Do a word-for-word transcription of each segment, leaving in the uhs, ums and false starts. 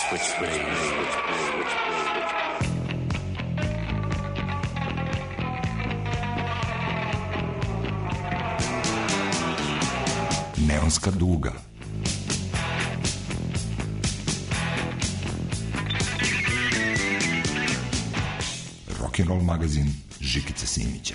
Which way? Which way? Which way? Neonska duga. Rock'n'roll magazin Žikice Simića.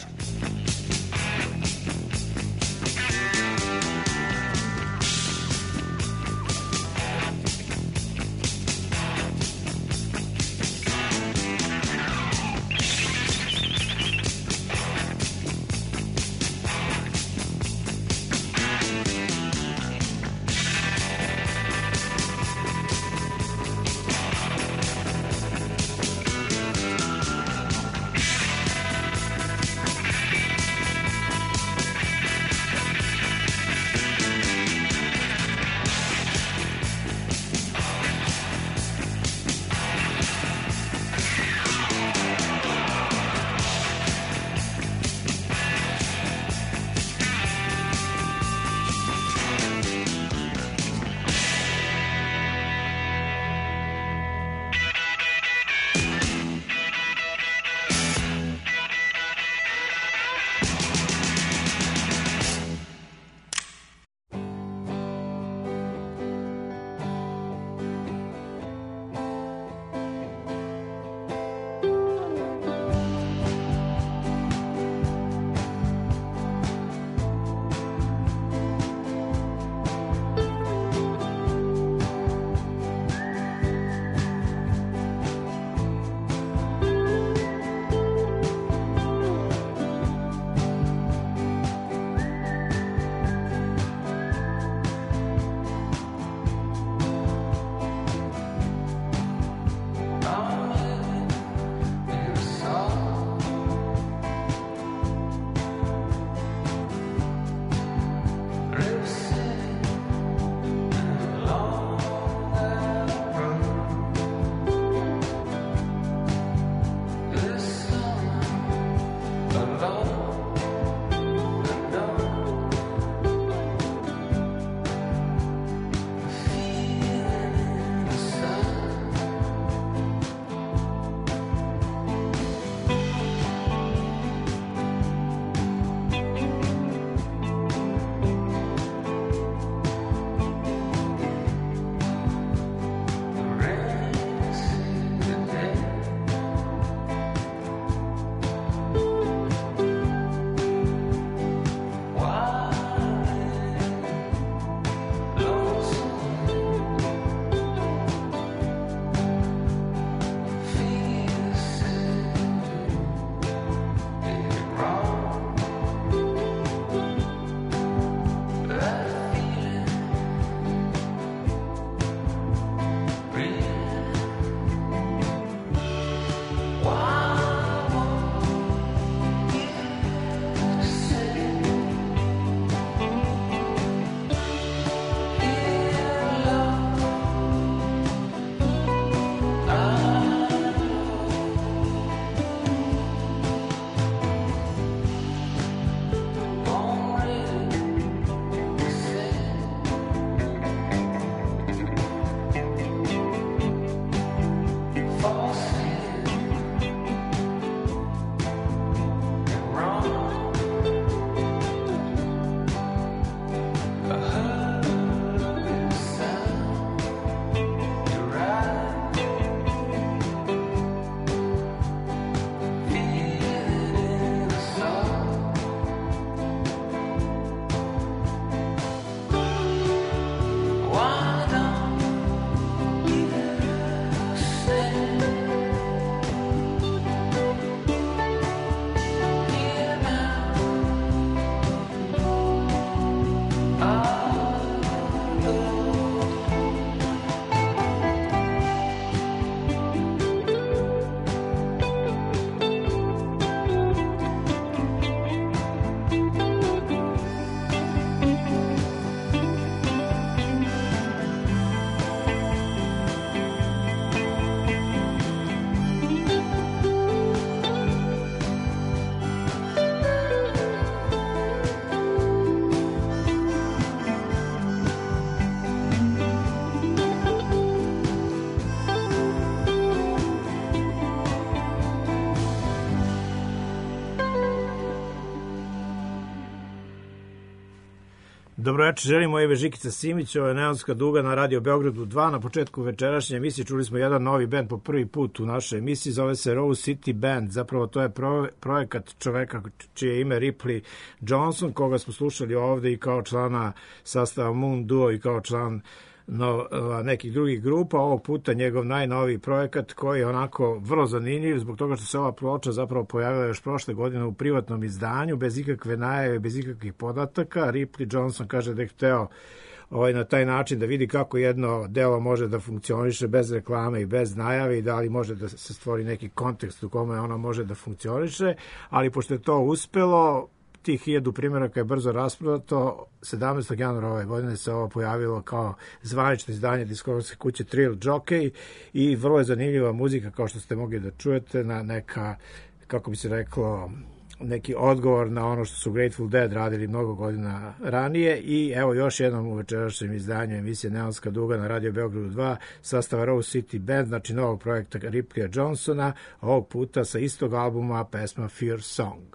Dobro večer, želim moje ime Žikica Simić, ovo je Neonska duga na Radio Beogradu dva. Na početku večerašnje emisije čuli smo jedan novi band po prvi put u našoj emisiji, zove se Rose City Band. Zapravo to je pro, projekat čoveka čije ime Ripley Johnson, koga smo slušali ovde i kao člana sastava Moon Duo i kao član no, nekih drugih grupa. Ovog puta njegov najnoviji projekat koji je onako vrlo zanimljiv zbog toga što se ova ploča zapravo pojavila još prošle godine u privatnom izdanju bez ikakve najave, bez ikakvih podataka. Ripley Johnson kaže da je hteo ovaj, na taj način da vidi kako jedno delo može da funkcioniše bez reklame i bez najave i da li može da se stvori neki kontekst u kome ono može da funkcioniše, ali pošto je to uspelo, tih hiljadu primjeraka je brzo rasprodato. sedamnaestog januara ove godine se ovo pojavilo kao zvanično izdanje diskografske kuće Trill Jockey i vrlo je zanimljiva muzika, kao što ste mogli da čujete, na neka, kako bi se reklo, neki odgovor na ono što su Grateful Dead radili mnogo godina ranije. I evo još jednom u večerašnjem izdanju emisije Neonska duga na Radio Beogradu dva, sastava Rose City Band, znači novog projekta Ripleya Johnsona, ovog puta sa istog albuma pesma Fear Song.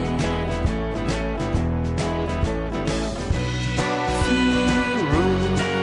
Fear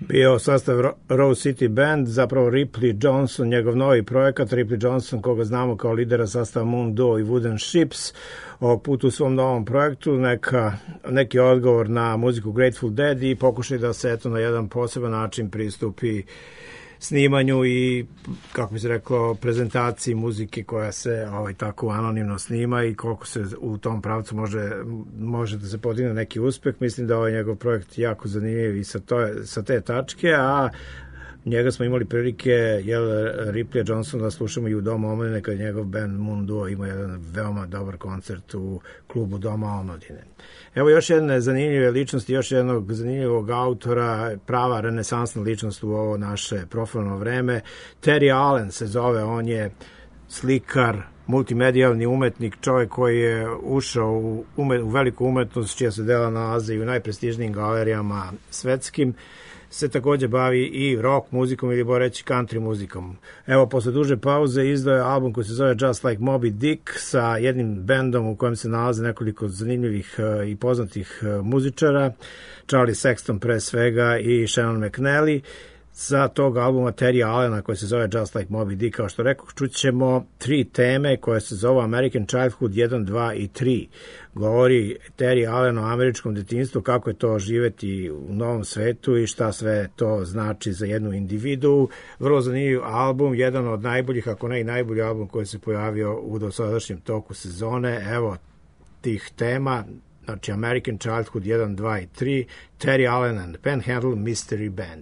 bio sastav Rose City Band, zapravo Ripley Johnson, njegov novi projekat, Ripley Johnson, koga znamo kao lidera sastava Moon Duo i Wooden Ships, ovog puta u svom novom projektu, neka, neki odgovor na muziku Grateful Dead i pokušaj da se eto na jedan poseban način pristupi snimanju i, kako bi se reklo, prezentaciji muzike koja se ovaj, tako anonimno snima i koliko se u tom pravcu može, može da se podigne neki uspeh. Mislim da ovaj njegov projekt jako zanimljiv i sa, to, sa te tačke, a njega smo imali prilike, jel, Ripley Johnson da slušamo i u Domu omladine, kad njegov band Moon Duo ima jedan veoma dobar koncert u klubu Doma omladine. Evo još jedne zanimljive ličnosti, još jednog zanimljivog autora, prava renesansna ličnost u ovo naše profilno vreme. Terry Allen se zove, on je slikar, multimedijalni umetnik, čovjek koji je ušao u, umet, u veliku umetnost, čija se dela nalaze i u najprestižnijim galerijama svetskim. Se takođe bavi i rock muzikom ili bolje reći country muzikom. Evo, posle duže pauze izdao je album koji se zove Just Like Moby Dick sa jednim bendom u kojem se nalaze nekoliko zanimljivih uh, i poznatih uh, muzičara, Charlie Sexton pre svega i Shannon McNally. Sa tog albuma Terry Allena koji se zove Just Like Moby Dick, kao što rekao, čućemo tri teme koje se zove American Childhood jedan, dva i tri. Govori Terry Allen o američkom detinjstvu, kako je to živeti u novom svetu i šta sve to znači za jednu individu. Vrlo zanimljiv album, jedan od najboljih, ako ne i najbolji album koji se pojavio u dosadašnjem toku sezone. Evo tih tema, znači American Childhood jedan, dva i tri, Terry Allen and Panhandle Mystery Band.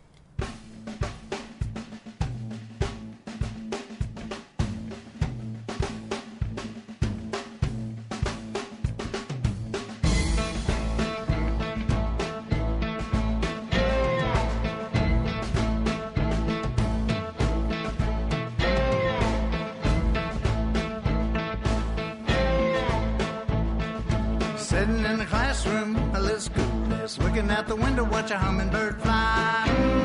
Sitting in the classroom, a little school miss, looking out the window, watch a hummingbird fly.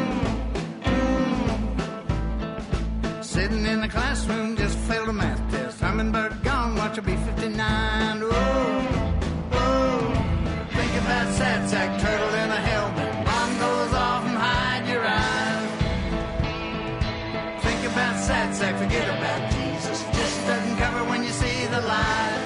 Sitting in the classroom, just failed a math test. Hummingbird gone, watch her be fifty-nine. Whoa, whoa. Think about sad sack, turtle in a helmet. Bomb goes off and hide your eyes. Think about sad sack, forget about Jesus. Just doesn't cover when you see the light.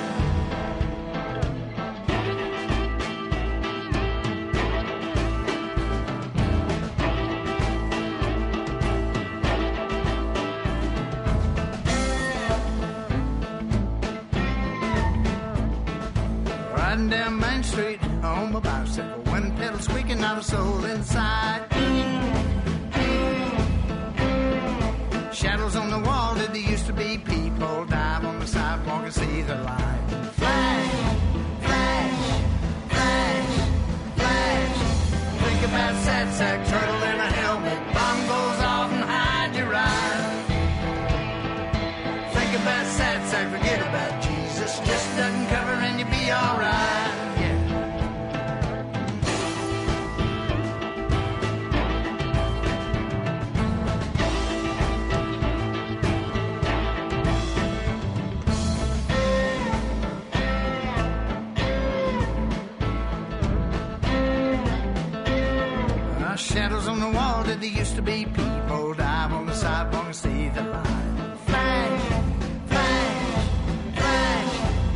Riding down Main Street on my bicycle, one pedal squeaking, not a soul inside. Shadows on the wall, did there used to be people dive on the sidewalk and see the light? Flash, flash, flash, flash. Think about sad sack, turtle in a helmet. Bomb goes off and hide your eyes. Think about sad sack, forget about Jesus. Just doesn't cover and you be alright. Shadows on the wall, did there used to be people dive on the sidewalk and see the light? Flash, flash, flash.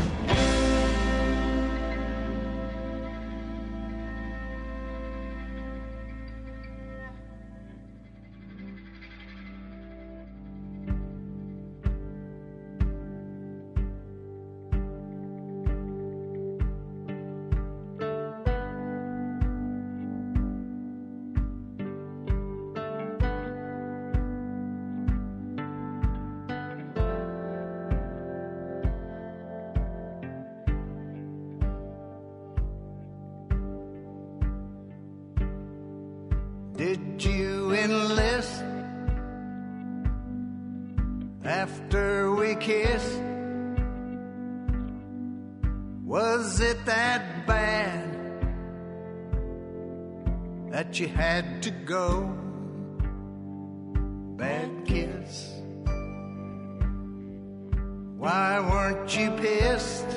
Did you enlist after we kissed? Was it that bad that you had to go? Bad kiss. Why weren't you pissed?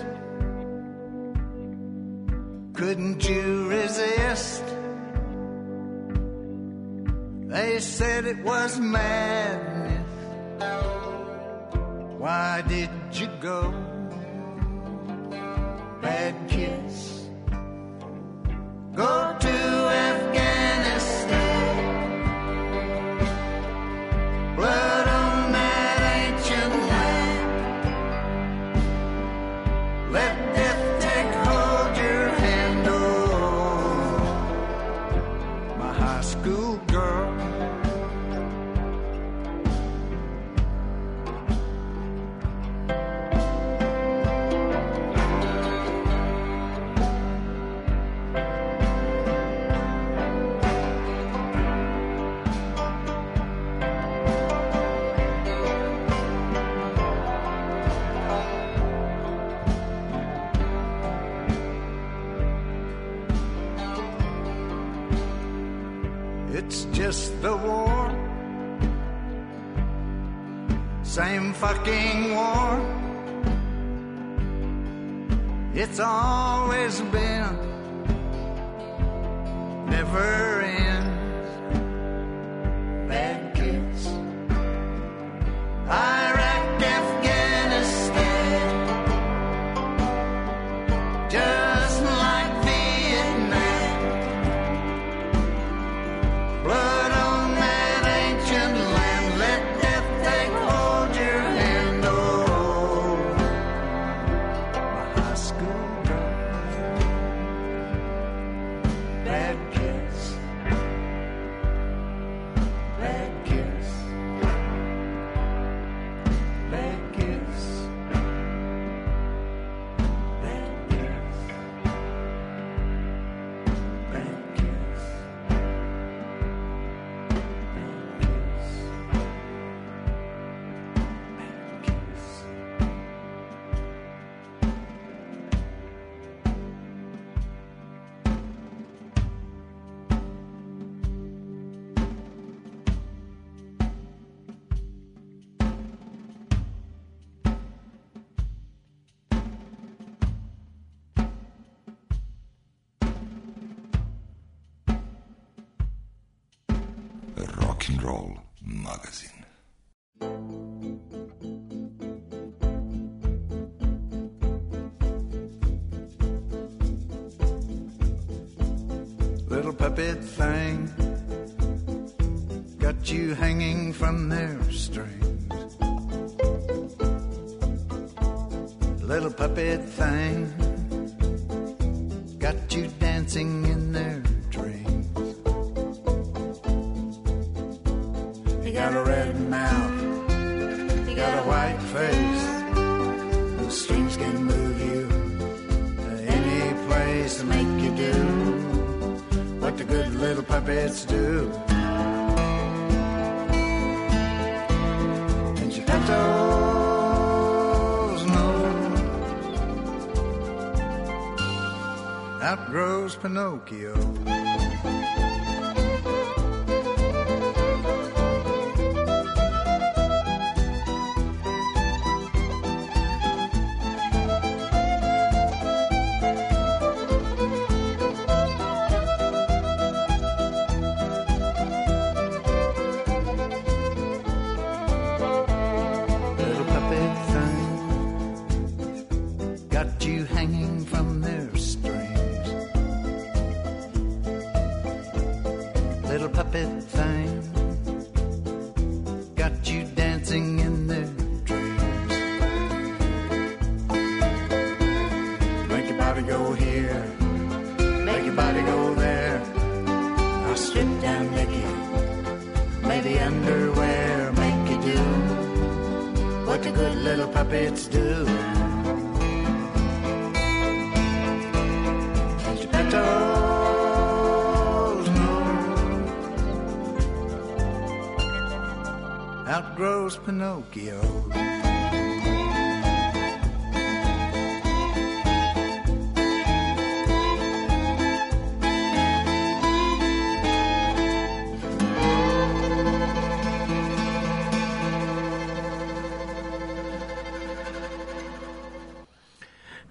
Couldn't you resist? They said it was madness. Why did you go? Bad kiss. Go to Afghanistan. Blood on that ancient land. Let death take hold your hand. Oh, my high school girl. It's just the war. Same fucking war. It's always been. Never ends. Bad kids. Iraq, Afghanistan. Just like Vietnam. Blood on that ancient land. Let death take hold your hand. Oh, my high school girl. Bad kiss. Bad kiss. Bad kiss. Bad kiss. Bad kiss. Rock and Roll magazin. Little puppet thing got you hanging from their strings. Little puppet thing got you dancing in their dreams. You got a red mouth, you got a white face. Those strings can move you to any place to make you do what the good little puppets do. And Geppetto's nose outgrows Pinocchio. Outgrows Pinocchio.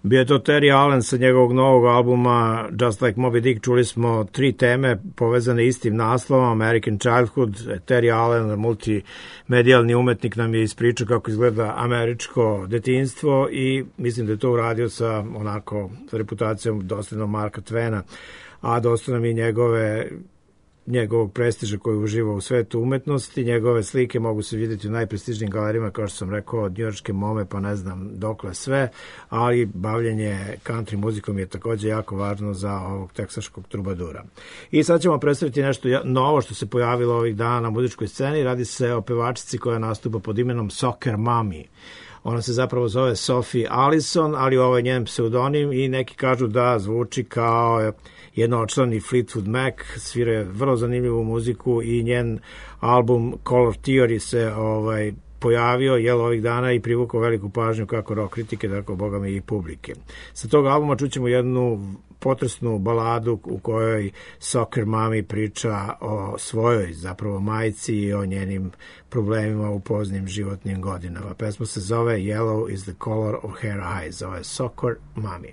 Bio je to Terry Allen sa njegovog novog albuma Just Like Moby Dick. Čuli smo tri teme povezane istim naslovom, American Childhood. Terry Allen, multimedijalni umetnik, nam je ispričao kako izgleda američko detinjstvo i mislim da je to uradio sa onako sa reputacijom dosledno Marka Twena, a dosta nam i njegove njegovog prestiža koji uživa u svetu umetnosti. Njegove slike mogu se vidjeti u najprestižnijim galerijama, kao što sam rekao, od njujorške MoME pa ne znam dokle sve, ali bavljenje country muzikom je također jako važno za ovog teksaškog trubadura. I sad ćemo predstaviti nešto novo što se pojavilo ovih dana na muzičkoj sceni. Radi se o pevačici koja nastupa pod imenom Soccer Mommy. Ona se zapravo zove Sophie Allison, ali ovo je njen pseudonim i neki kažu da zvuči kao jednočlani Fleetwood Mac, svira vrlo zanimljivu muziku i njen album Color Theory se ovaj pojavio jel ovih dana i privukao veliku pažnju kako rock kritike, tako bogami i publike. Sa tog albuma čućemo jednu potresnu baladu u kojoj Soccer Mommy priča o svojoj zapravo majci i o njenim problemima u poznim životnim godinama. Pesma se zove Yellow is the Color of Her Eyes. Ovo je Soccer Mommy.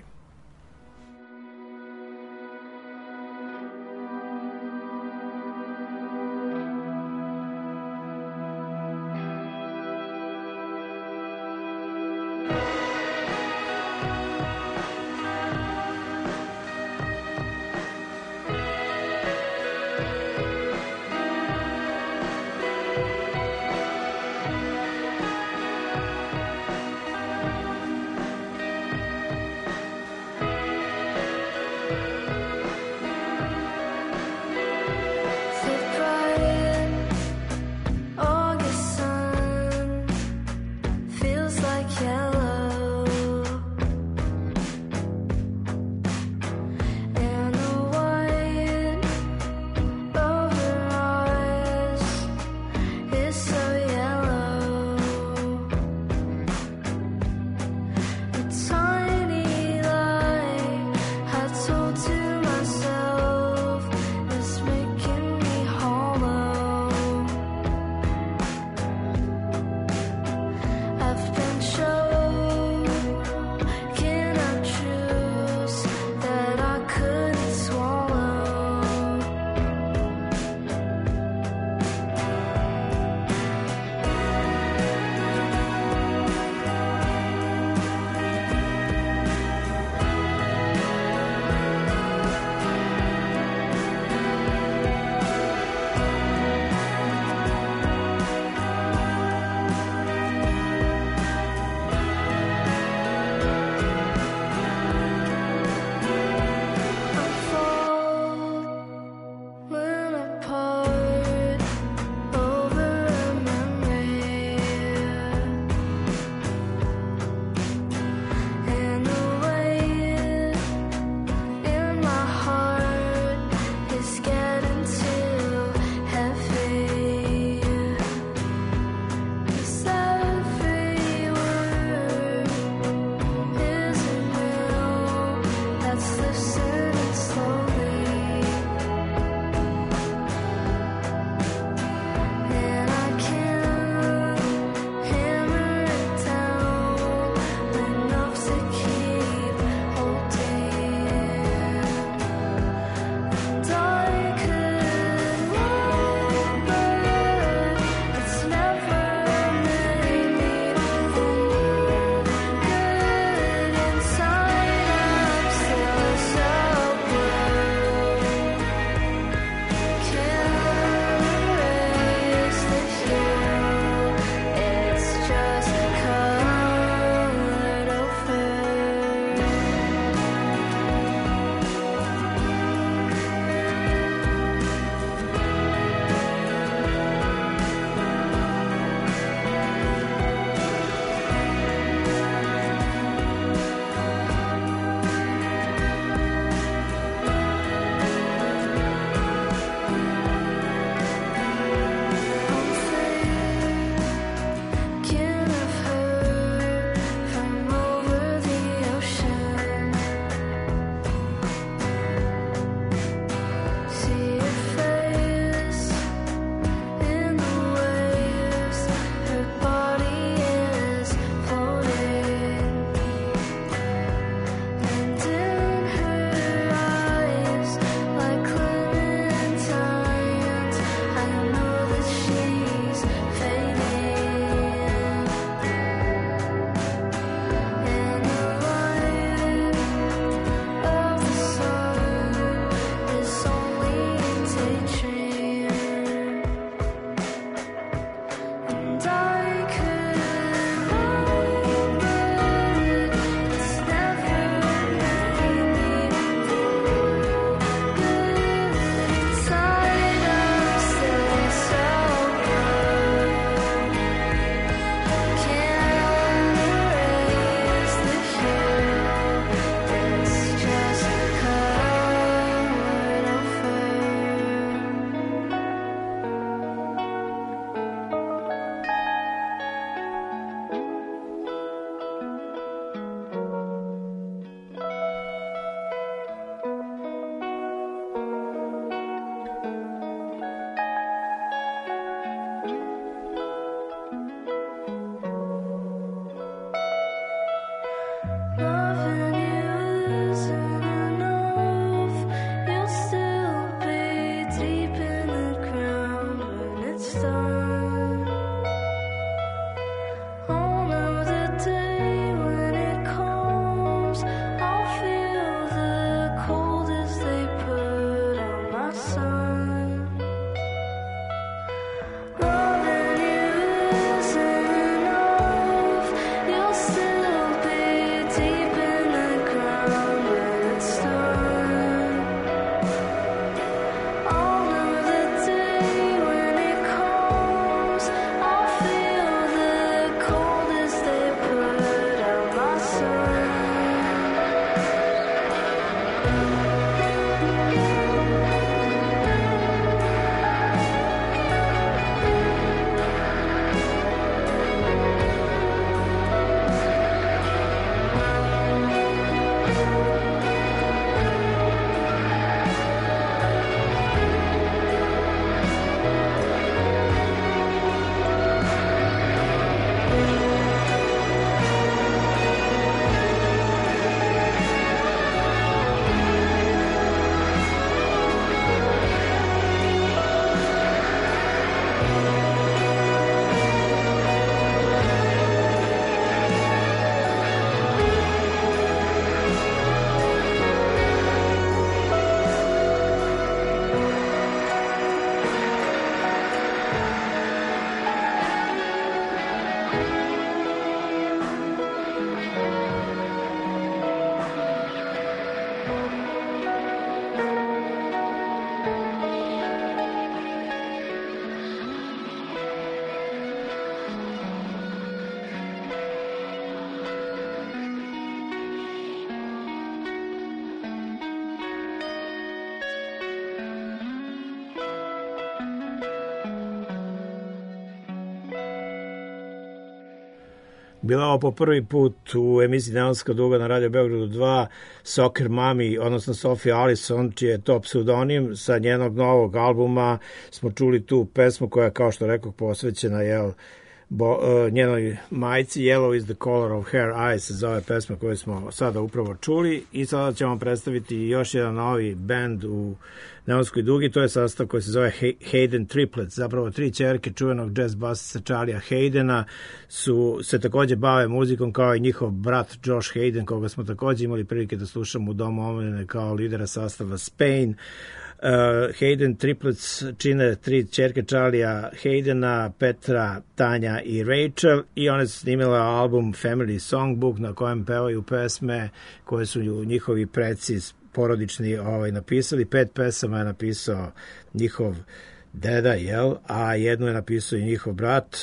Bila ovo po prvi put u emisiji Neonska duga na Radio Beogradu dva, Soccer Mami, odnosno Sophie Allison, čiji je to pseudonim. Sa njenog novog albuma smo čuli tu pesmu koja je, kao što rekao, posvećena jel, bo, uh, njenoj majci. Yellow is the color of her eyes se zove pesma koju smo sada upravo čuli, i sada ćemo predstaviti još jedan novi band u Neonskoj dugi. To je sastav koji se zove Hayden Triplets, zapravo tri ćerke čuvenog jazz basista Charlie'a Haydena su, se takođe bave muzikom kao i njihov brat Josh Hayden, koga smo takođe imali prilike da slušamo u Domu omladine kao lidera sastava Spain. Uh, Hayden Triplets čine tri ćerke Charlie'a Haydena, Petra, Tanja i Rachel, i one su snimile album Family Songbook na kojem pevaju pesme koje su njihovi preci porodični ovaj, napisali. Pet pesama je napisao njihov deda, jel? A jednu je napisao i njihov brat,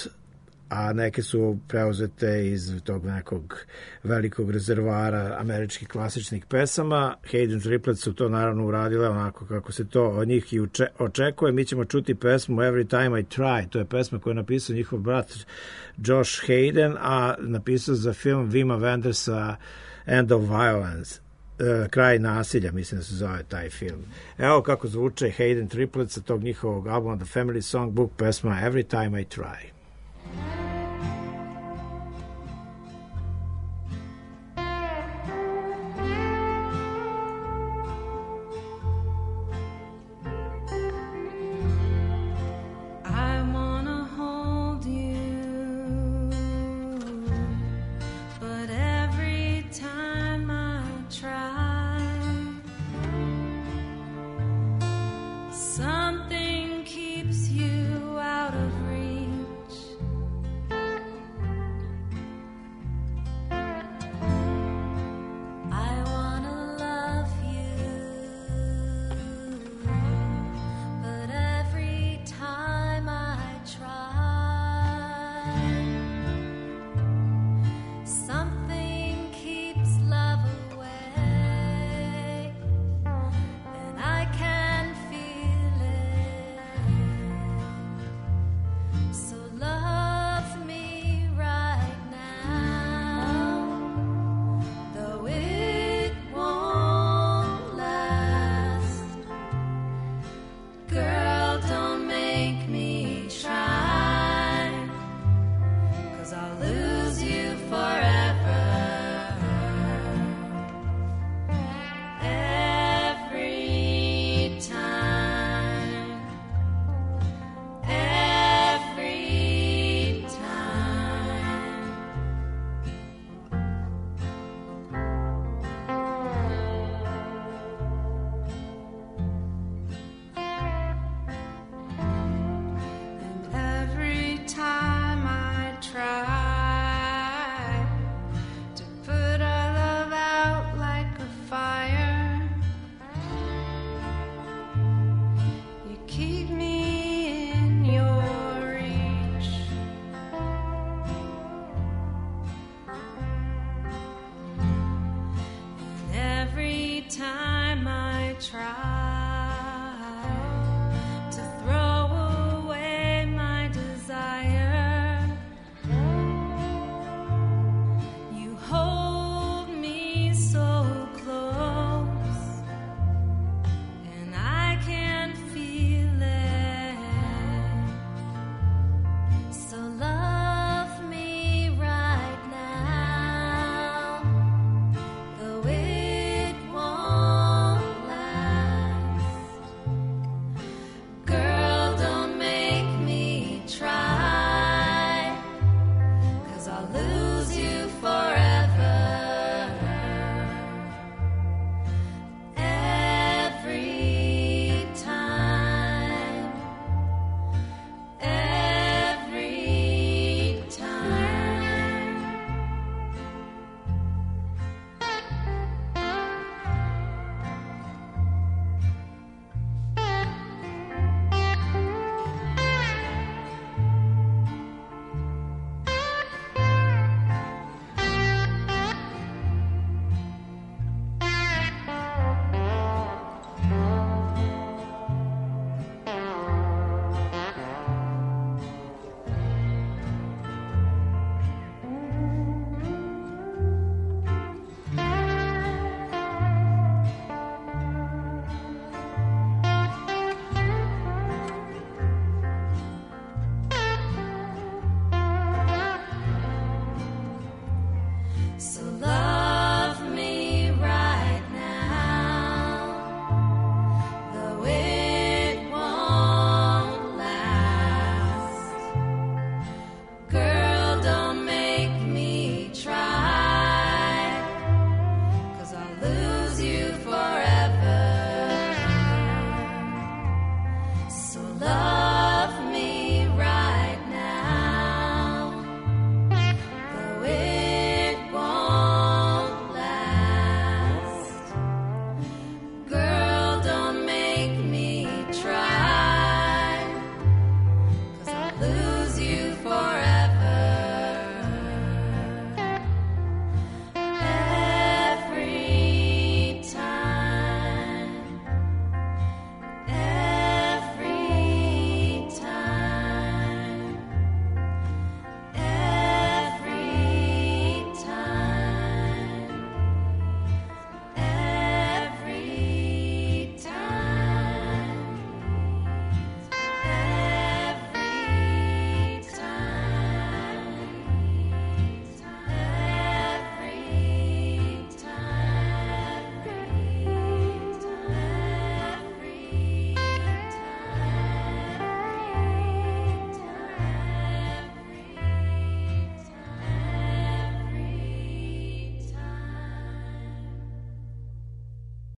a neke su preuzete iz tog nekog velikog rezervoara američkih klasičnih pesama. Hayden Triplets su to naravno uradile onako kako se to od njih i očekuje. Mi ćemo čuti pesmu Every Time I Try. To je pesma koju je napisao njihov brat Josh Hayden, a napisao za film Wima Wendersa End of Violence. Kraj nasilja, mislim da se zove taj film. Evo kako zvuče Hayden Triplets sa tog njihovog albuma The Family Songbook, pesma Every Time I Try. Something keeps you out of reach.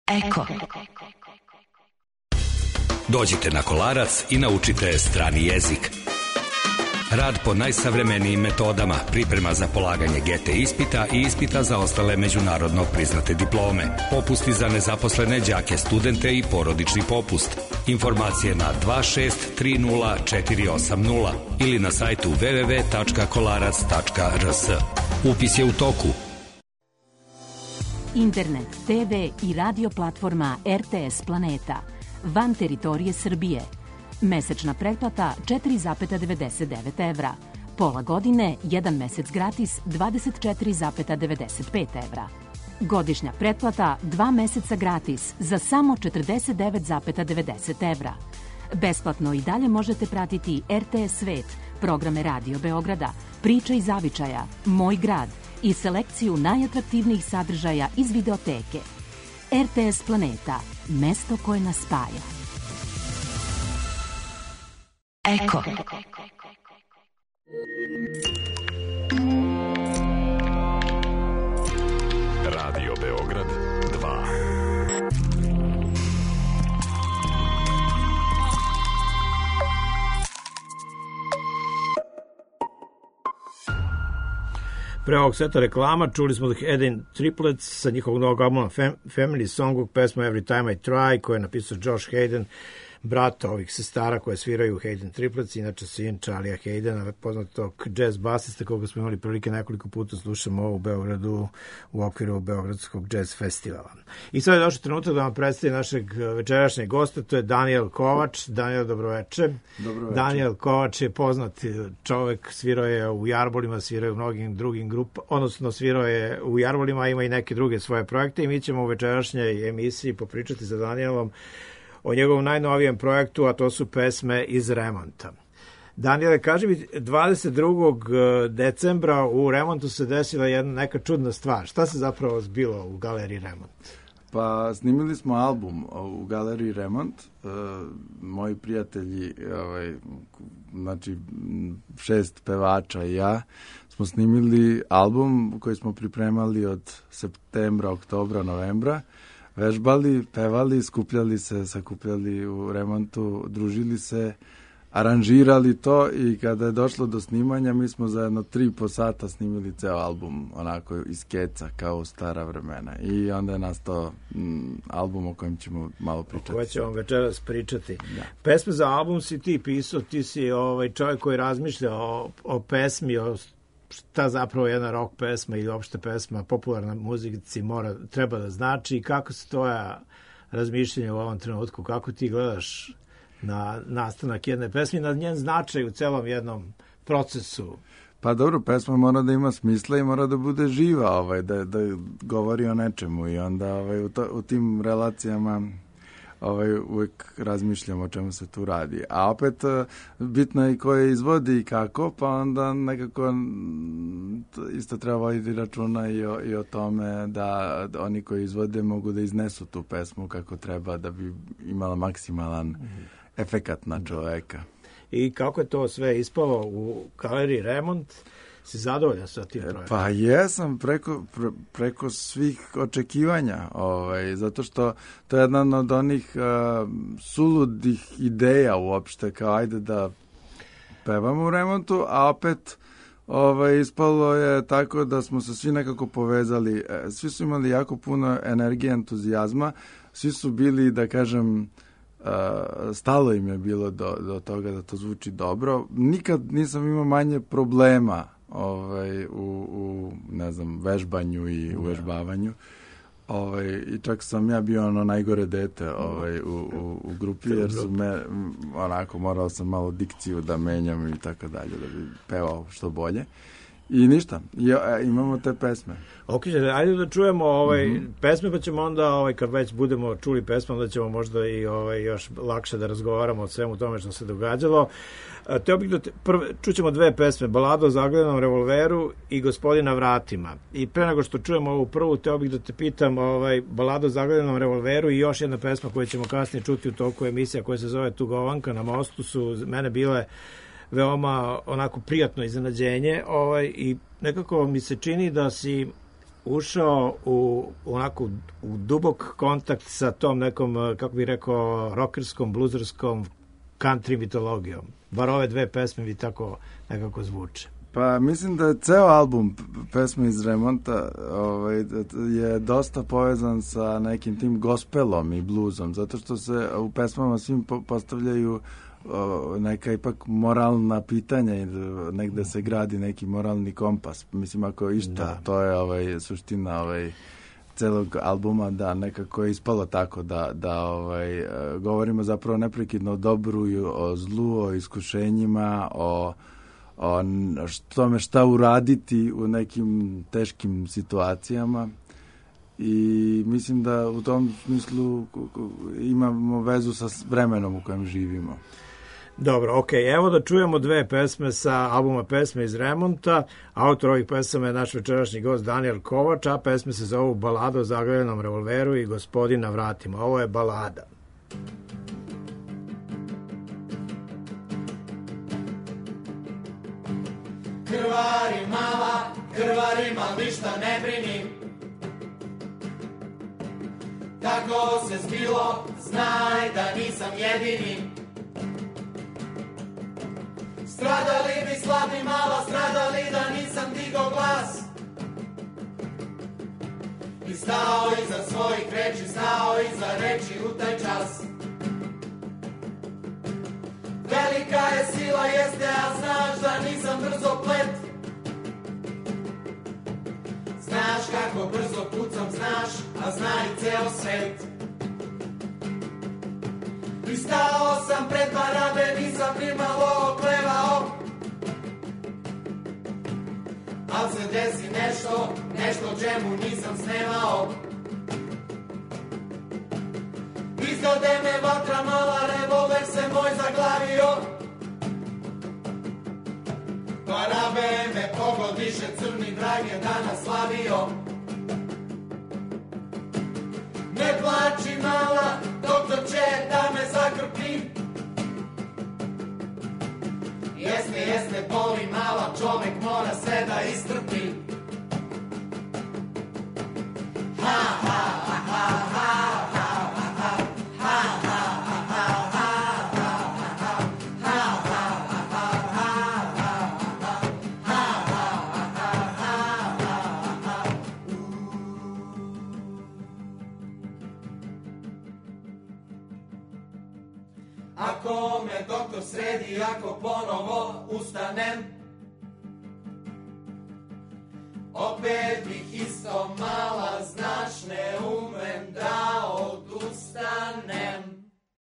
Eko. Dođite na Kolarac i naučite strani jezik. Rad po najsavremenijim metodama, priprema za polaganje G E T ispita i ispita za ostale međunarodno priznate diplome, popusti za nezaposlene đake, studente i porodični popust. Informacije na dva šest tri nula četiri osam nula ili na sajtu w w w tačka kolarac tačka r s. Upis je u toku. Internet, te ve i radio platforma er te es Planeta. Van teritorije Srbije. Mesečna pretplata četiri zarez devedeset devet evra. Pola godine, jedan mesec gratis dvadeset četiri zarez devedeset pet evra. Godišnja pretplata dva meseca gratis za samo četrdeset devet zarez devedeset evra. Besplatno i dalje možete pratiti er te es Svet, programe Radio Beograda, Priče iz zavičaja, Moj grad i selekciju najatraktivnijih sadržaja iz videoteke. er te es Planeta, mesto koje nas spaja. Eko. Radio Beograd dva. Pre ovog seta reklama čuli smo The Hayden Triplets sa njihovog novog albuma Family Songu, pesmu Every Time I Try, koju je napisao Josh Hayden, brata ovih sestara koje sviraju Hayden Triplets, inače sin Charlie'a Haydena, poznatog jazz basista koga smo imali prilike nekoliko puta slušamo u Beogradu u okviru Beogradskog jazz festivala. I sad je došao trenutak da vam predstavim našeg večerašnjeg gosta, to je Danijel Kovač. Danijel, dobroveče. Dobroveče. Danijel Kovač je poznat čovek, svirao je u Jarbolima, svirao je u mnogim drugim grupama, odnosno svirao je u Jarbolima, ima i neke druge svoje projekte i mi ćemo u večerašnjoj emisiji popričati sa Danijelom o njegovom najnovijem projektu, a to su pesme iz Remonta. Danijele, kaži mi, dvadeset drugog decembra u Remontu se desila jedna neka čudna stvar. Šta se zapravo zbilo u Galeriji Remont? Pa snimili smo album u Galeriji Remont. E, moji prijatelji, ovaj, znači šest pevača i ja, smo snimili album koji smo pripremali od septembra, oktobra, novembra. Vežbali, pevali, skupljali se, sakupljali u Remontu, družili se, aranžirali to i kada je došlo do snimanja mi smo za jedno tri i po sata snimili ceo album onako iz keca kao u stara vremena i onda je nastao mm, album o kojem ćemo malo pričati. O kojem ćemo večeras pričati. Da. Pesme za album si ti pisao, ti si ovaj čovjek koji razmišlja o, o pesmi, o šta zapravo jedna rock pesma ili opšte pesma, popularna muzici mora, treba da znači i kako se tvoja razmišljenja u ovom trenutku, kako ti gledaš na nastanak jedne pesme i na njen značaj u celom jednom procesu? Pa dobro, pesma mora da ima smisla i mora da bude živa, ovaj, da, da govori o nečemu i onda ovaj, u, to, u tim relacijama ovaj, uvijek razmišljamo o čemu se tu radi. A opet bitno je i ko je izvodi i kako, pa onda nekako isto treba voditi računa i o, i o tome da, da oni koji izvode mogu da iznesu tu pesmu kako treba da bi imala maksimalan mm-hmm. efekat na čoveka. I kako je to sve ispalo u Galeriji Remont? Si zadovoljan sa tim projektom? Pa jesam preko, pre, preko svih očekivanja, ovaj, zato što to je jedan od onih uh, suludih ideja uopšte, kao ajde da pevamo u Remontu, a opet ovaj, ispalo je tako da smo se svi nekako povezali. Svi su imali jako puno energije, entuzijazma, svi su bili, da kažem, Uh, stalo im je bilo do, do toga da to zvuči dobro. Nikad nisam imao manje problema ovaj, u, u ne znam, vežbanju i u vežbavanju. Ovaj, i čak sam ja bio ono najgore dete ovaj, u, u, u grupi, jer su me, onako, morao sam malo dikciju da menjam i tako dalje, da bi pevao što bolje. I ništa, ja, imamo te pesme. Ok, ajde da čujemo ovaj, mm-hmm. pesme, pa ćemo onda, ovaj, kad već budemo čuli pesme, onda ćemo možda i ovaj, još lakše da razgovaramo o svemu tome što se događalo. Teo bih da te, prve, čućemo dve pesme, Balada o zagledanom revolveru i Gospodina vratima. I pre nego što čujemo ovu prvu, teo bih da te pitam, ovaj, Balada o zagledanom revolveru i još jedna pesma koju ćemo kasnije čuti u toku emisija koja se zove Tugovanka na mostu su mene bile veoma onako prijatno iznenađenje ovaj, i nekako mi se čini da si ušao u onako u dubok kontakt sa tom nekom, kako bih rekao, rockerskom, bluzerskom, country mitologijom. Bar ove dve pesme mi tako nekako zvuče. Pa mislim da je ceo album pesme iz Remonta ovaj, je dosta povezan sa nekim tim gospelom i bluzom, zato što se u pesmama svim postavljaju o, neka ipak moralna pitanja i negde se gradi neki moralni kompas. Mislim, ako išta, da. To je ovaj, suština ovaj, celog albuma, da nekako je ispalo tako da, da ovaj, govorimo zapravo neprekidno o dobru i o zlu, o iskušenjima, o o tome šta uraditi u nekim teškim situacijama i mislim da u tom smislu imamo vezu sa vremenom u kojem živimo. Dobro, ok, evo da čujemo dve pesme sa albuma Pesme iz Remonta. Autor ovih pesama je naš večerašnji gost Daniel Kovač, a pesme se zovu Balada o zaglavljenom revolveru i Gospodin na vratima. Ovo je balada. Krvari mala, krvari mal, ništa ne brini. Tako se zbilo, znaj da nisam jedini. Stradali bi slabi mala, stradali da nisam digo glas. I stao iza svojih reči, stao iza reči u taj čas. Velika je sila, jeste, a znaš da nisam brzo plet. Znaš kako brzo pucam, znaš, a zna i ceo svet. I stao sam pred barabe, nisam nimalo oklevao. Al se desi nešto, nešto čemu nisam snemao. Izgode me vatra mala, revolver se moj zaglavio. Barabe me pogodiše, crni vrag je danas slavio. Ne plači mala, doktor će da me zakrpi. Jeste, jeste, boli mala, čovek mora sve da istrpi. Ha, ha, ha, ha, ha. Ako me doktor sredi, ako ponovo ustanem, opet bih isto mala, znaš, ne umem da odustanem.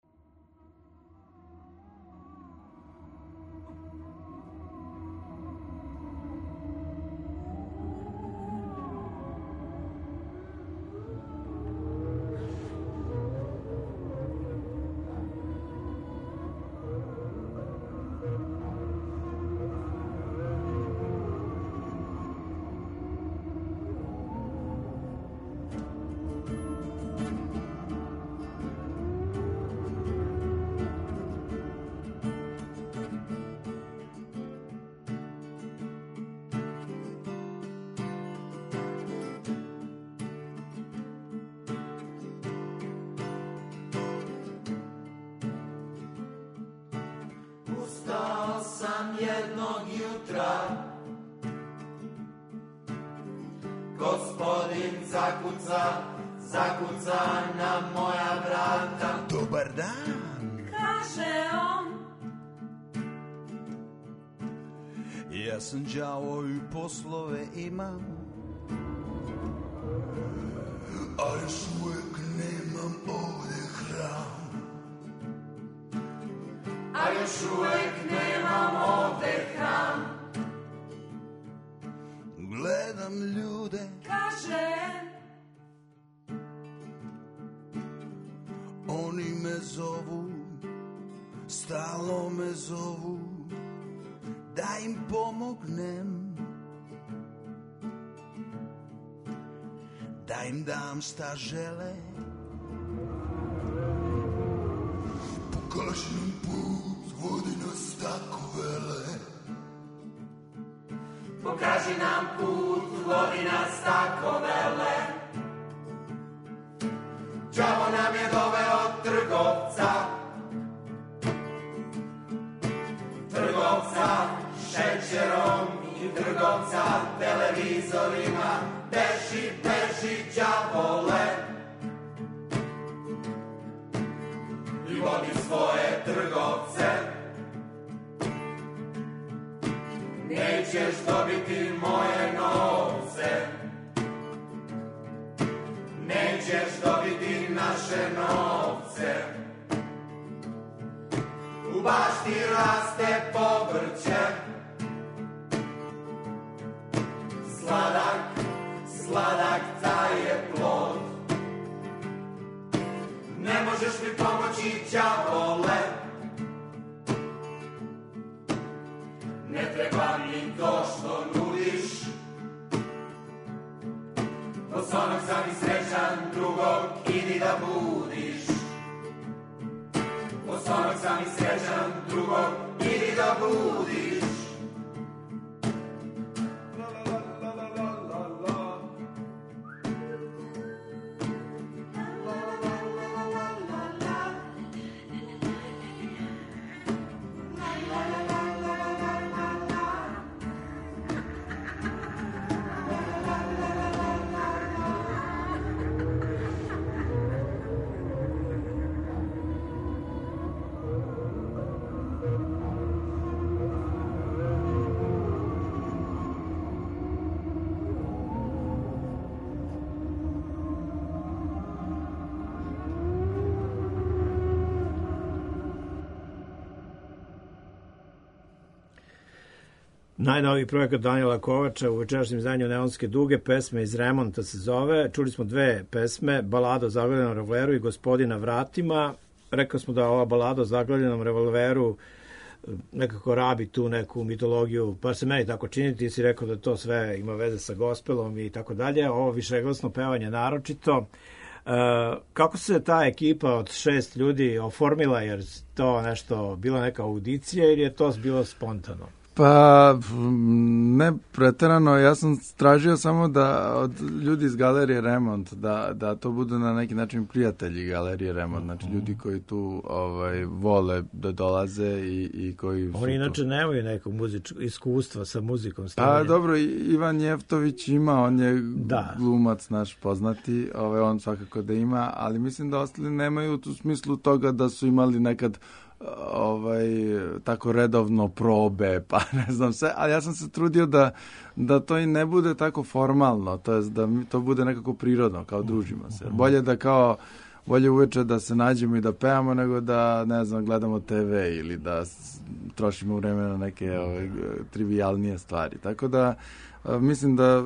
Jednog jutra Gospodin zakuca, zakuca na moja vrata. Dobar dan, kaže on. Ja sam đavo i poslove imam, a još uvijek nemam ovdje hram. A još uvijek nemam ovdje hram. Gledam ljude, kaže, oni me zovu, stalno me zovu, da im pomognem, da im dam šta žele. Pokaži nam put, vodi nas tako vele. Pokaži nam put, vodi nas tako vele. Đavo nam je doveo trgovca, trgovca šećerom i trgovca televizorima. Beži, beži, đavole, i vodi svoje trgovce. Nećeš dobiti moje novce, nećeš dobiti naše novce. U bašti raste povrće, sladak, sladak taj je plod. Ne možeš mi pomoći, đavole, ne treba mi to što nudiš. Posonog sam i srećan, drugog idi da budiš. Posonog sam i srećan, drugog idi da budiš. Najnoviji projekat Danijela Kovača u večerašnjem izdanju Neonske duge, pesme iz remonta se zove. Čuli smo dve pesme, Balada o zaglavljenom revolveru i Gospodina vratima. Rekao smo da ova balada o zaglavljenom revolveru nekako rabi tu neku mitologiju, pa se meni tako čini, ti si rekao da to sve ima veze sa gospelom i tako dalje. Ovo višeglasno pevanje naročito. E, kako se ta ekipa od šest ljudi oformila, jer to nešto bila neka audicija ili je to bilo spontano? Pa, ne preterano, ja sam tražio samo da od ljudi iz Galerije Remont, da, da to budu na neki način prijatelji Galerije Remont, znači ljudi koji tu ovaj, vole da dolaze i, i koji... Oni inače tu nemaju nekog muzičkog iskustva sa muzikom. Pa dobro, Ivan Jeftović ima, on je da. glumac naš poznati, ovaj, on svakako da ima, ali mislim da ostali nemaju u smislu toga da su imali nekad ovaj tako redovno probe, pa ne znam sve, ali ja sam se trudio da, da to i ne bude tako formalno, to jest da to bude nekako prirodno, kao družimo se. Bolje da kao, bolje uveče da se nađemo i da pevamo, nego da, ne znam, gledamo te ve ili da trošimo vreme na neke ovaj, trivijalnije stvari. Tako da mislim da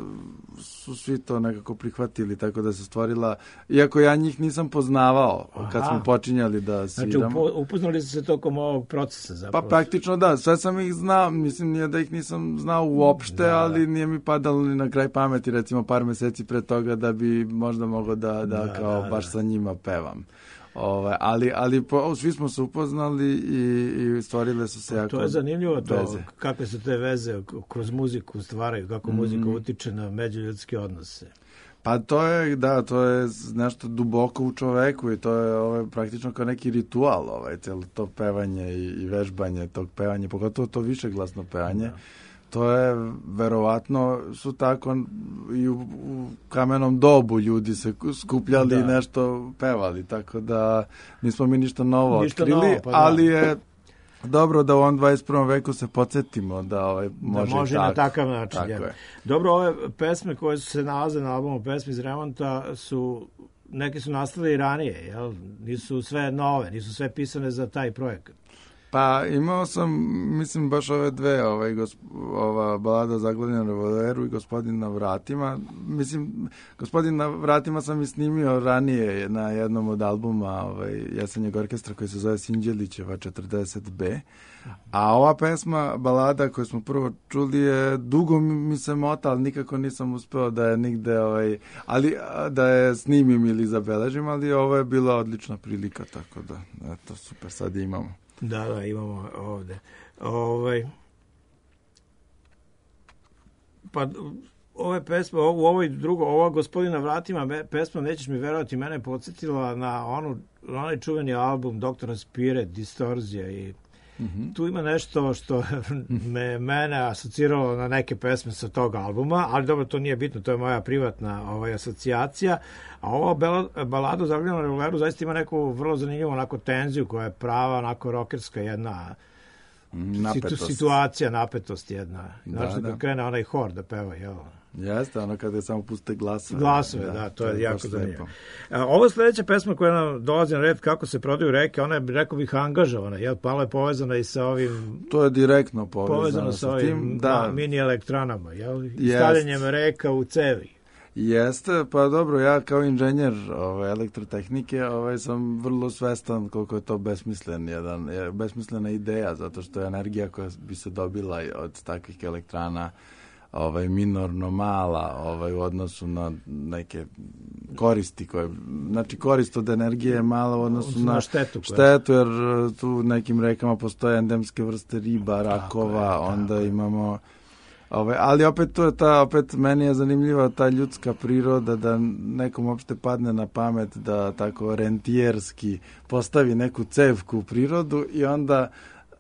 su svi to nekako prihvatili, tako da se stvorila, iako ja njih nisam poznavao kad smo počinjali da sviramo. Znači upoznali su se tokom ovog procesa zapravo? Pa praktično da, sve sam ih znao, mislim nije da ih nisam znao uopšte, da, ali nije mi padalo ni na kraj pameti, recimo par meseci pre toga da bi možda mogao da, da, da kao da, baš da. sa njima pevam. Ove, ali ali po, svi smo se upoznali i, i stvorile su se jako to je zanimljivo to, veze. Kakve se te veze kroz muziku stvaraju, kako mm. muzika utiče na međuljudske odnose. Pa to je, da, to je nešto duboko u čoveku i to je ovaj, praktično kao neki ritual, ovaj, cijelo to pevanje i, i vežbanje tog pevanja, pogotovo to višeglasno pevanje. Da. To je, verovatno, su tako i u, u kamenom dobu ljudi se skupljali i nešto pevali, tako da nismo mi ništa novo ništa otkrili, novo, pa ali da. je dobro da u ovom dvadeset prvom veku se podsjetimo da ovaj, može, da može tako, na takav način. Tako je. Dobro, ove pesme koje su se nalaze na albumu Pesme iz remonta su, neke su nastale i ranije, jel? Nisu sve nove, nisu sve pisane za taj projekat. Pa imao sam, mislim, baš ove dve, ovaj, gosp, ova balada o zaglavljenom revolveru i Gospodin na vratima. Mislim, Gospodin na vratima sam i snimio ranije na jednom od albuma ovaj, Jesenjeg orkestra koji se zove Sinđelićeva četrdeset be. A ova pesma, balada koju smo prvo čuli je dugo mi se mota, ali nikako nisam uspeo da je nigde, ovaj, ali da je snimim ili zabeležim, ali ovo je bila odlična prilika, tako da, eto, super, sad je imamo. Da, da, imamo ovde. Ovaj, Pa ove pesme, u ovoj drugo, ova Gospodina vratima me, pesma, nećeš mi verovati, mene podsjetila na onu, onaj čuveni album Doktora Spire, Distorzija i mm-hmm. tu ima nešto što me mene asociralo na neke pesme sa tog albuma, ali dobro, to nije bitno, to je moja privatna ovaj, asocijacija, a ova balada o zagubljenom revolveru zaista ima neku vrlo zanimljivu onako tenziju koja je prava, onako rokerska jedna napetost. Situacija, napetost jedna. Znaš da, da, kad krene onaj hor da peva, jel? Jeste, ono kada je samo puste glasove. Glasove, da, da to, to je jako zanimljivo. Ovo sledeća pesma koja nam dolazi na red, Kako se prodaju reke, ona je, rekao bih, angažovana, jel? Malo je povezana i sa ovim... To je direktno povezano, povezano sa ovim tim, da. mini elektranama, jel? I stavljanjem reka u cevi. Jeste, pa dobro, ja kao inženjer ovaj, elektrotehnike ovaj, sam vrlo svestan koliko je to besmislen, jedan, je besmislena ideja, zato što je energija koja bi se dobila od takvih elektrana ovaj, minorno mala ovaj, u odnosu na neke koristi koje, znači korist od energije je mala u odnosu na, na štetu, štetu, jer tu nekim rekama postoje endemske vrste riba, rakova, tako je, onda tako imamo... Ove, ali opet to je ta, opet meni je zanimljiva ta ljudska priroda da nekom uopšte padne na pamet da tako rentijerski postavi neku cevku u prirodu i onda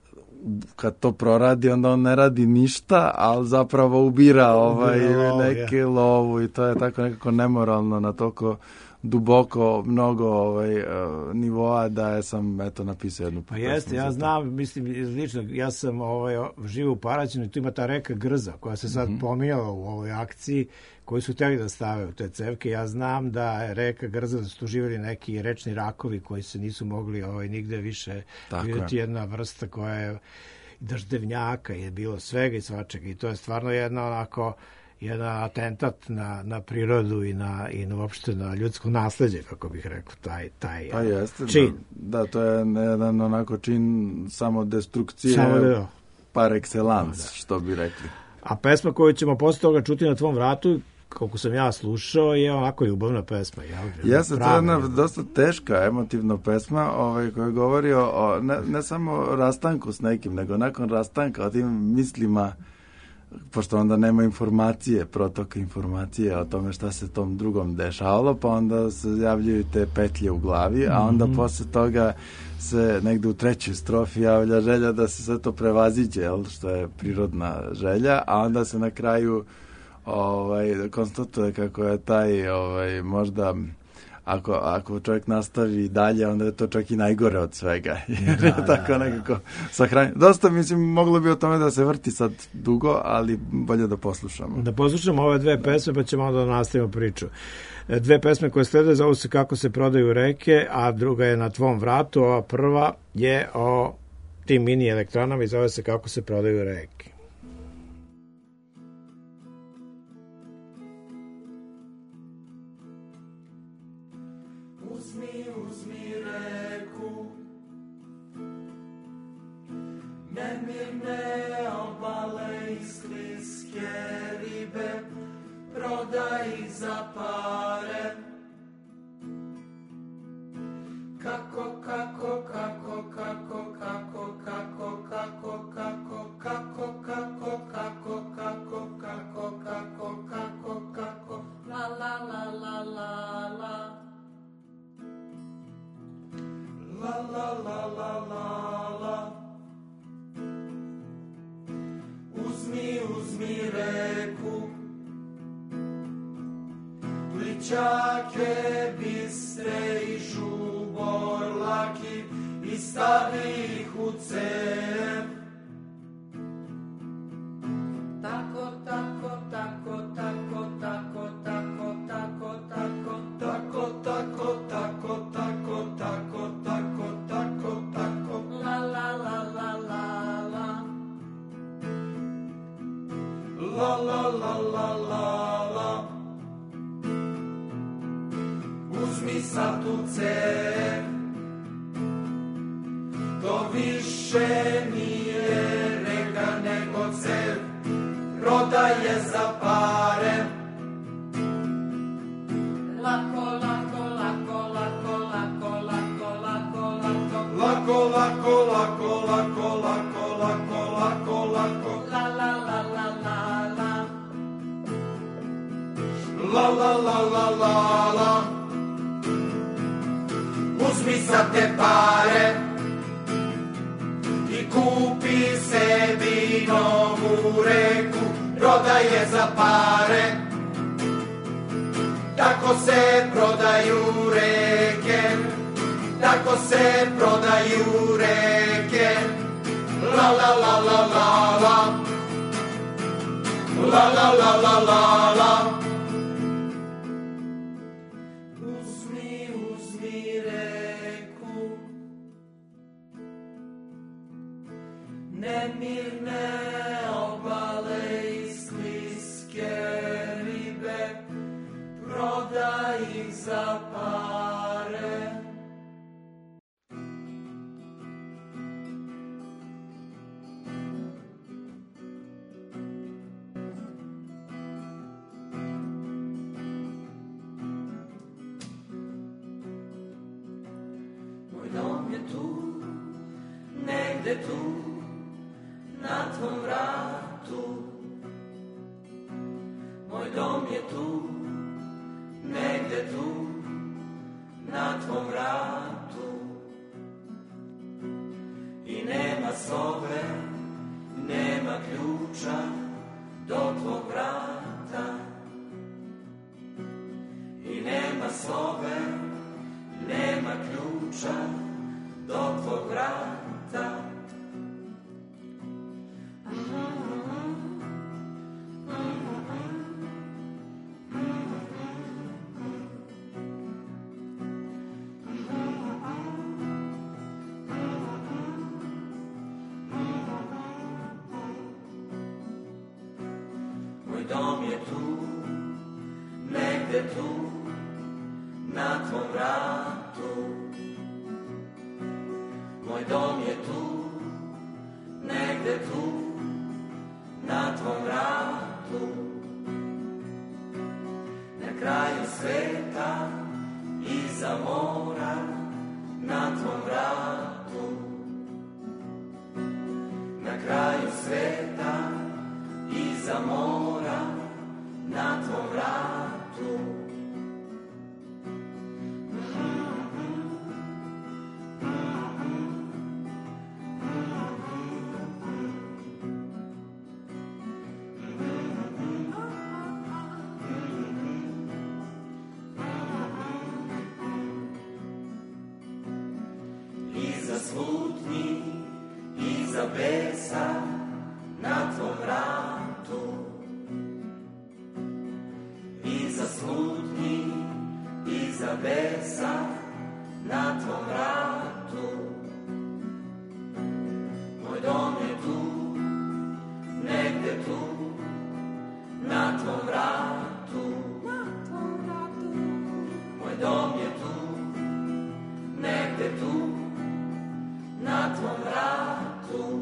kad to proradi onda on ne radi ništa, ali zapravo ubira ovaj, neke lovu i to je tako nekako nemoralno na toliko duboko mnogo ovaj, nivoa da je sam eto napisao jednu pa jeste, ja znam, mislim lično, ja sam ovaj, živio u Paraćinu i tu ima ta reka Grza koja se sad mm-hmm. pominjala u ovoj akciji koji su htjeli da stave u te cevke. Ja znam da je reka Grza, da su tu živjeli neki rečni rakovi koji se nisu mogli ovaj, nigde više vidjeti, je. Jedna vrsta koja je daždevnjaka, je bilo svega i svačega i to je stvarno jedna onako jedan atentat na, na prirodu i na, i na uopšte na ljudsko nasleđe, kako bih rekao, taj, taj pa jeste, čin. Da, da, to je jedan onako čin samodestrukcije Samo da, par excellence, da. Što bi rekli. A pesma koju ćemo posle toga čuti Na tvom vratu, koliko sam ja slušao, je onako ljubavna pesma. Jeste, to je jedna dosta teška emotivna pesma ovaj, koja govori o, o ne, ne samo o rastanku s nekim, nego nakon rastanka o tim mislima, pošto onda nema informacije, protoka informacije o tome šta se tom drugom dešavalo, pa onda se javljaju te petlje u glavi, a onda mm-hmm. posle toga se negde u trećoj strofi javlja želja da se sve to prevaziđe, jel, što je prirodna želja, a onda se na kraju ovaj, konstatuje kako je taj ovaj, možda Ako, ako čovjek nastavi dalje, onda je to čak i najgore od svega. Jer je tako nekako sahranjeno. Dosta, mislim, moglo bi o tome da se vrti sad dugo, ali bolje da poslušamo. Da poslušamo ove dve pesme, pa ćemo onda nastavimo priču. Dve pesme koje slede zovu se Kako se prodaju reke, a druga je Na tvom vratu. Ova prva je o tim mini elektranama i zove se Kako se prodaju reke. Nemirne obale i skliske ribe prodaj za pare. Kako, kako, kako, kako, kako, kako, kako, kako, kako, kako, kako, kako, kako, kako, kako, kako, la la la la la la. La la la la la la. Uzmi, uzmi reku, plićake bistre i žubor laki i stavi ih u cev. Tako, tako, tako, tako, tako, tako, tako, tako, tako, tako, tako, tako, tako, tako, tako, tako, la la la la la la. La la la la la la. Uzmi sad tu cev, to više nije reka nego cev, prodaje za pare. Lako, lako, lako, lako, lako, lako, lako, lako, lako, lako, lako, lako, lako, lako, lako, lako, la la la la la la. La la la la la la. Uzmi sad te pare i kupi sebi novu reku, prodaj je za pare. Tako se prodaju reke, tako se prodaju reke. La la la la la la. La la la la la la. Uzmi, uzmi reku, nemirne obale i skliske ribe, prodaj ih za pare. Negde tu, na tvom vratu. Moj dom je tu, negde tu, na tvom vratu. I nema sobe, nema ključa do tvog vrata. I nema sobe, nema ključa do tvog vrata. Moj dom je tu, negde tu, na tvom vratu. Moj dom je tu, negde tu, na tvom vratu. Na kraju sveta, iza mora, na tvom vratu. Na kraju sveta, iza mora, na tvom vratu. Iza slutnji, iza besa, na tvom vratu. Iza slutnji, iza besa, na tvom vratu. Moj dom je tu, negde tu, na tvom vratu. Moj dom je tu, negde tu, na tvom vratu.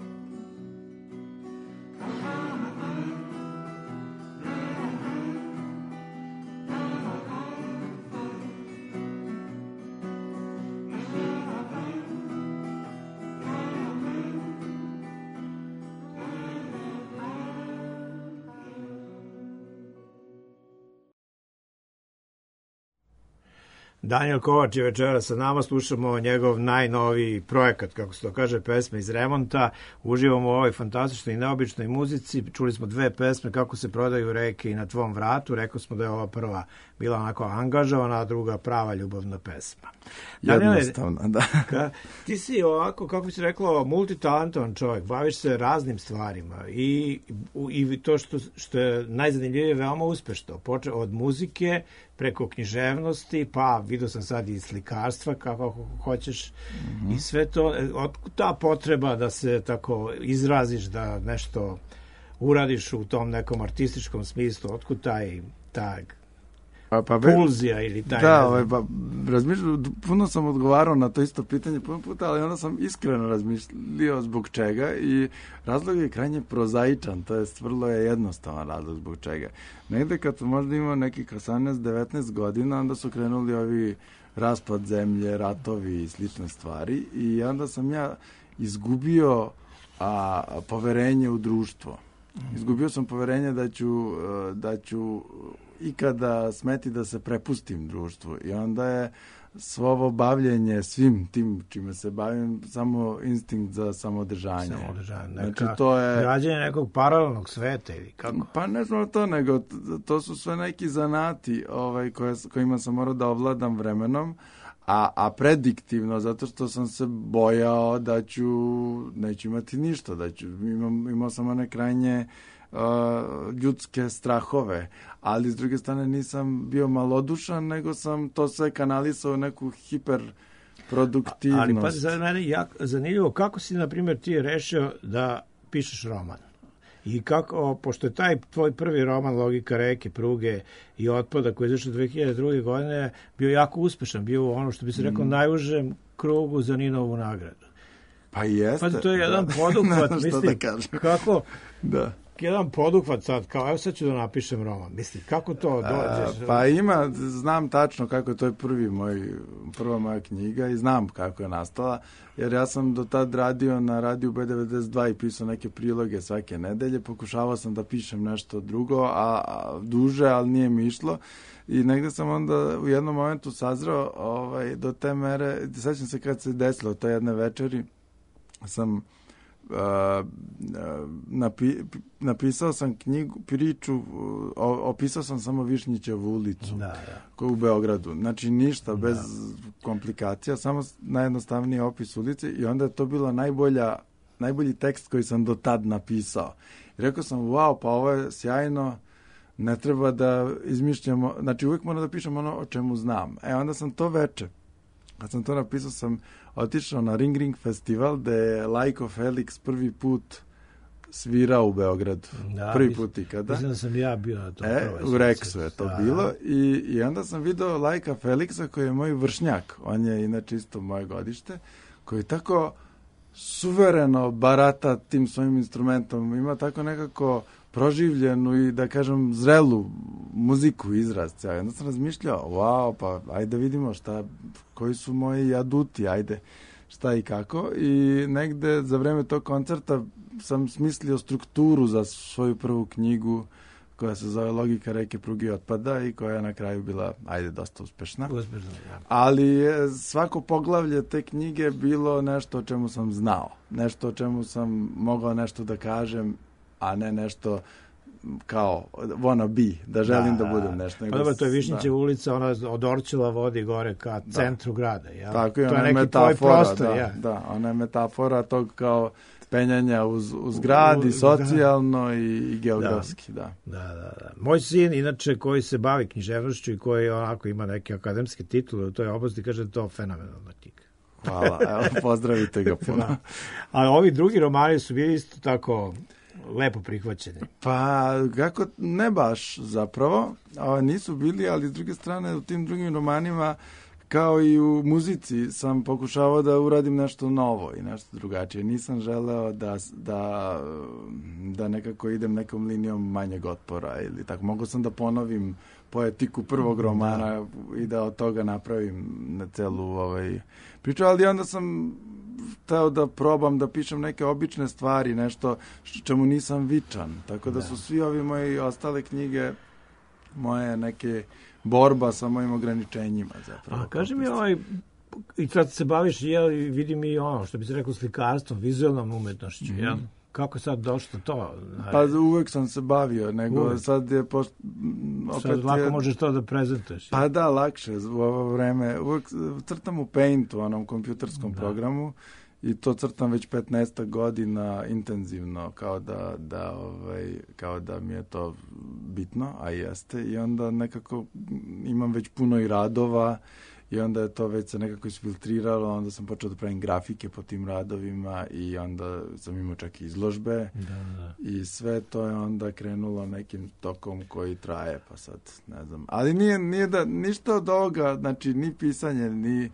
Daniel Kovač je večera sa nama, slušamo njegov najnoviji projekat, kako se to kaže, pesme iz remonta. Uživamo u ovoj fantastičnoj i neobičnoj muzici. Čuli smo dve pesme, Kako se prodaju reke i Na tvom vratu. Rekao smo da je ova prva bila onako angažovana, a druga prava ljubavna pesma. Daniel, jednostavno, da. Ka, ti si ovako, kako bi se reklo, multitalentovan čovjek, baviš se raznim stvarima i, i to što, što je najzanimljivije, veoma uspešno. Poče od muzike, preko književnosti, pa vidio sam sad i slikarstva, kako hoćeš, mm-hmm. i sve to. Otkud ta potreba da se tako izraziš, da nešto uradiš u tom nekom artističkom smislu, otkud taj, taj pa, pa, pulzija ili taj... Da, ovaj, pa, razmišljam, puno sam odgovarao na to isto pitanje puno puta, ali onda sam iskreno razmišljao zbog čega i razlog je krajnje prozaičan, to je vrlo je jednostavan razlog zbog čega. Negde kad možda imao nekih osamnaest devetnaest godina, onda su krenuli ovi raspad zemlje, ratovi i slične stvari i onda sam ja izgubio a, poverenje u društvo. Izgubio sam poverenje da ću, da ću ikada smeti da se prepustim društvu i onda je svo ovo bavljenje svim tim čime se bavim samo instinkt za samoodržanje. Samoodržanje. Znači, to je građenje nekog paralelnog sveta ili kako? Pa ne znam to, nego to su sve neki zanati ovaj, koje, kojima sam morao da ovladam vremenom, a, a prediktivno, zato što sam se bojao da ću, neću imati ništa, da ću, imam, imao sam one krajnje uh, ljudske strahove, ali s druge strane nisam bio malodušan, nego sam to sve kanalisao u neku hiperproduktivnost. Ali pa za mene jak, zanimljivo, kako si, na primjer, ti rešio da pišeš roman? I kako, pošto je taj tvoj prvi roman Logika reke, pruge i otpada koji je izašao dve hiljade druge. godine bio jako uspešan, bio ono što bi se rekao mm. najužem krugu za Ninovu nagradu. Pa jeste. Pa to je jedan da. poduhvat, mislim, da kako... Da. Jedan poduhvat sad, kao evo sad ću da napišem roman. Mislim, kako to dođeš? A, pa ima, znam tačno kako je, to je prvi moj, prva moja knjiga i znam kako je nastala, jer ja sam do tad radio na radiju B devedeset dva i pisao neke priloge svake nedelje, pokušavao sam da pišem nešto drugo, a, a duže, ali nije mi išlo. I negde sam onda u jednom momentu sazrao ovaj, do te mere, sećam se kad se desilo, to jedne večeri sam Uh, napi, napisao sam knjigu, priču, o, opisao sam samo Višnjićevu ulicu da, da. Koju u Beogradu. Znači ništa, bez da. komplikacija, samo najjednostavniji opis ulice i onda je to bila najbolja, najbolji tekst koji sam do tad napisao. I rekao sam, wow, pa ovo je sjajno, ne treba da izmišljamo, znači uvijek moram da pišem ono o čemu znam. E, onda sam to veče, kad sam to napisao, sam otišao na Ring Ring festival gde je Lajko Felix prvi put svirao u Beogradu. Da, prvi mislim, put ikada. Mislim da sam ja bio na to. E, u Reksu je to da. bilo i, i onda sam video Lajka Felixa koji je moj vršnjak. On je inače isto moje godište, koji tako suvereno barata tim svojim instrumentom. Ima tako nekako proživljenu i da kažem zrelu muziku, izraz. Ja onda sam razmišljao, wow, pa ajde vidimo šta, koji su moji aduti, ajde šta i kako. I negde za vreme tog koncerta sam smislio strukturu za svoju prvu knjigu koja se zove Logika reke, pruge i otpada i koja je na kraju bila, ajde, dosta uspešna. Uspešno, ja. Ali svako poglavlje te knjige bilo nešto o čemu sam znao. Nešto o čemu sam mogao nešto da kažem, a ne nešto kao wanna be, da želim da, da budem nešto. Pa dobro, to je Višnjićeva ulica, ona od Orčela vodi gore ka da. centru grada. Ja? Tako je, to ona je neki tvoj prostor. Da, ja. da, ona je metafora tog kao penjanja uz, uz grad i socijalno da. i, i geografski. Da. Da. Da, da, da. Moj sin, inače, koji se bavi književnošću i koji onako ima neke akademske titule u toj oblasti, kaže da to fenomenalna knjiga. Hvala, evo, pozdravite ga puno. Da. A ovi drugi romani su bili isto tako lepo prihvaćeni. Pa, kako ne baš zapravo, a, nisu bili, ali s druge strane u tim drugim romanima, kao i u muzici, sam pokušavao da uradim nešto novo i nešto drugačije. Nisam želeo da, da, da nekako idem nekom linijom manjeg otpora ili tako. Mogao sam da ponovim poetiku prvog romana da. i da od toga napravim na celu ovaj, priču, ali onda sam hteo da probam da pišem neke obične stvari, nešto čemu nisam vičan. Tako da su svi ovi moji ostale knjige moje neke borba sa mojim ograničenjima zapravo. A kaži mi, ovaj, i kad se baviš, jel, vidim i ono, što bi se rekao, slikarstvom, vizualnom umetnošću, mm-hmm. jel? Kako sad došlo to? Pa uvek sam se bavio, nego uvek. sad je... Poš... Opet sad lako je... možeš to da prezentuješ. Pa da, lakše u ovo vreme. Uvek crtam u Paintu, onom kompjuterskom da. programu, i to crtam već petnaest godina intenzivno, kao da, da, ovaj, kao da mi je to bitno, a jeste. I onda nekako imam već puno i radova i onda je to već se nekako isfiltriralo, onda sam počeo da pravim grafike po tim radovima i onda sam imao čak i izložbe da, da. i sve to je onda krenulo nekim tokom koji traje, pa sad ne znam. Ali nije, nije da, ništa od ovoga, znači ni pisanje, ni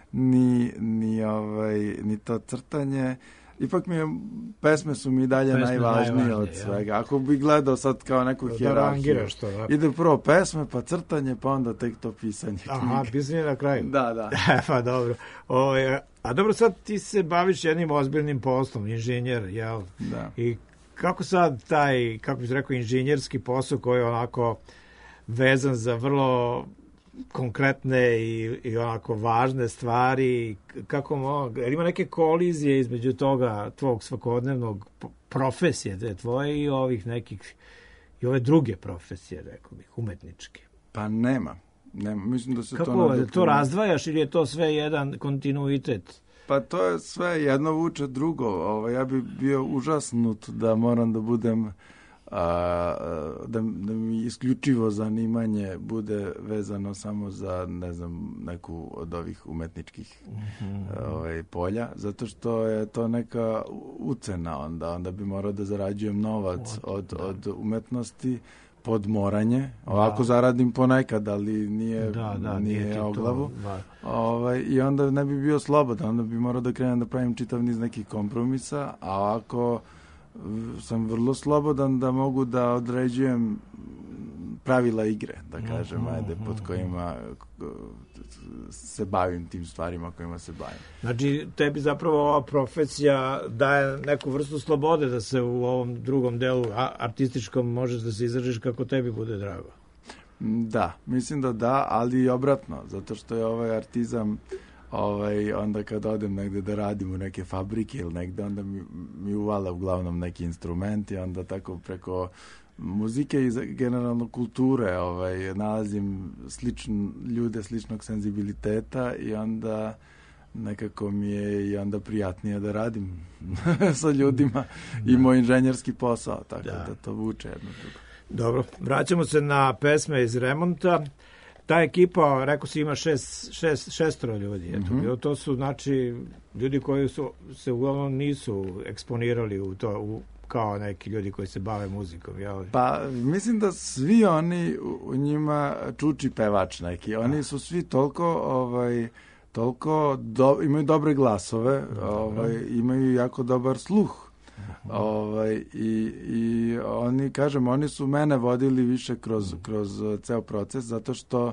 ni, ni, ovaj, ni to crtanje. Ipak mi je, pesme su mi dalje pesme najvažnije, najvažnije od svega. Ja. Ako bi gledao sad kao neku da hijerarhiju, to, da. ide prvo pesme, pa crtanje, pa onda tek to pisanje knjige. Aha, pisanje na kraju. Da, da. Pa dobro. O, a dobro, sad ti se baviš jednim ozbiljnim poslom, inženjer, jel? Da. I kako sad taj, kako bih rekao, inženjerski posao koji onako vezan za vrlo konkretne i, i onako važne stvari. Kako mogu, ima neke kolizije između toga tvog svakodnevnog profesije, te tvoje i ovih nekih, i ove druge profesije, rekao bih, umetničke? Pa nema. nema. Mislim da se Kako, to... Kako, to razdvajaš ili je to sve jedan kontinuitet? Pa to je sve, jedno vuče drugo. Ovo, ja bi bio užasnut da moram da budem, a, da, da mi isključivo zanimanje bude vezano samo za, ne znam, neku od ovih umetničkih mm-hmm. ovaj, polja, zato što je to neka ucena onda. Onda bi morao da zarađujem novac od, od, od umetnosti, podmoranje. Ovako da. Zaradim ponekad, ali nije, da, da, nije, nije o glavu. Da. Ovaj, I onda ne bi bio slobodan, onda bi morao da krenem da pravim čitav niz nekih kompromisa, a ovako sam vrlo slobodan da mogu da određujem pravila igre, da kažem, ajde, pod kojima se bavim tim stvarima kojima se bavim. Znači, tebi zapravo ova profesija daje neku vrstu slobode da se u ovom drugom delu artističkom možeš da se izražiš kako tebi bude drago. Da, mislim da da, ali i obratno, zato što je ovaj artizam, ovaj, onda kad odem negde da radim u neke fabrike ili negde, onda mi, mi uvale uglavnom neki instrumenti, onda tako preko muzike i generalno kulture ovaj, nalazim sličn, ljude sličnog senzibiliteta i onda nekako mi je i onda prijatnije da radim sa ljudima da. I moj inženjerski posao, tako da, da to vuče jedno drugo. Dobro, vraćamo se na pesme iz remonta. Ta ekipa, rekao si, ima šest, šest, šestoro ljudi. Eto, mm-hmm. To su, znači, ljudi koji su, se uglavnom nisu eksponirali u to, u, kao neki ljudi koji se bave muzikom, jel? Pa, mislim da svi oni u njima čuči pevač neki. Oni su svi toliko, ovaj, toliko do, imaju dobre glasove, ovaj, imaju jako dobar sluh. Ovaj, i, i oni, kažem, oni su mene vodili više kroz, kroz ceo proces, zato što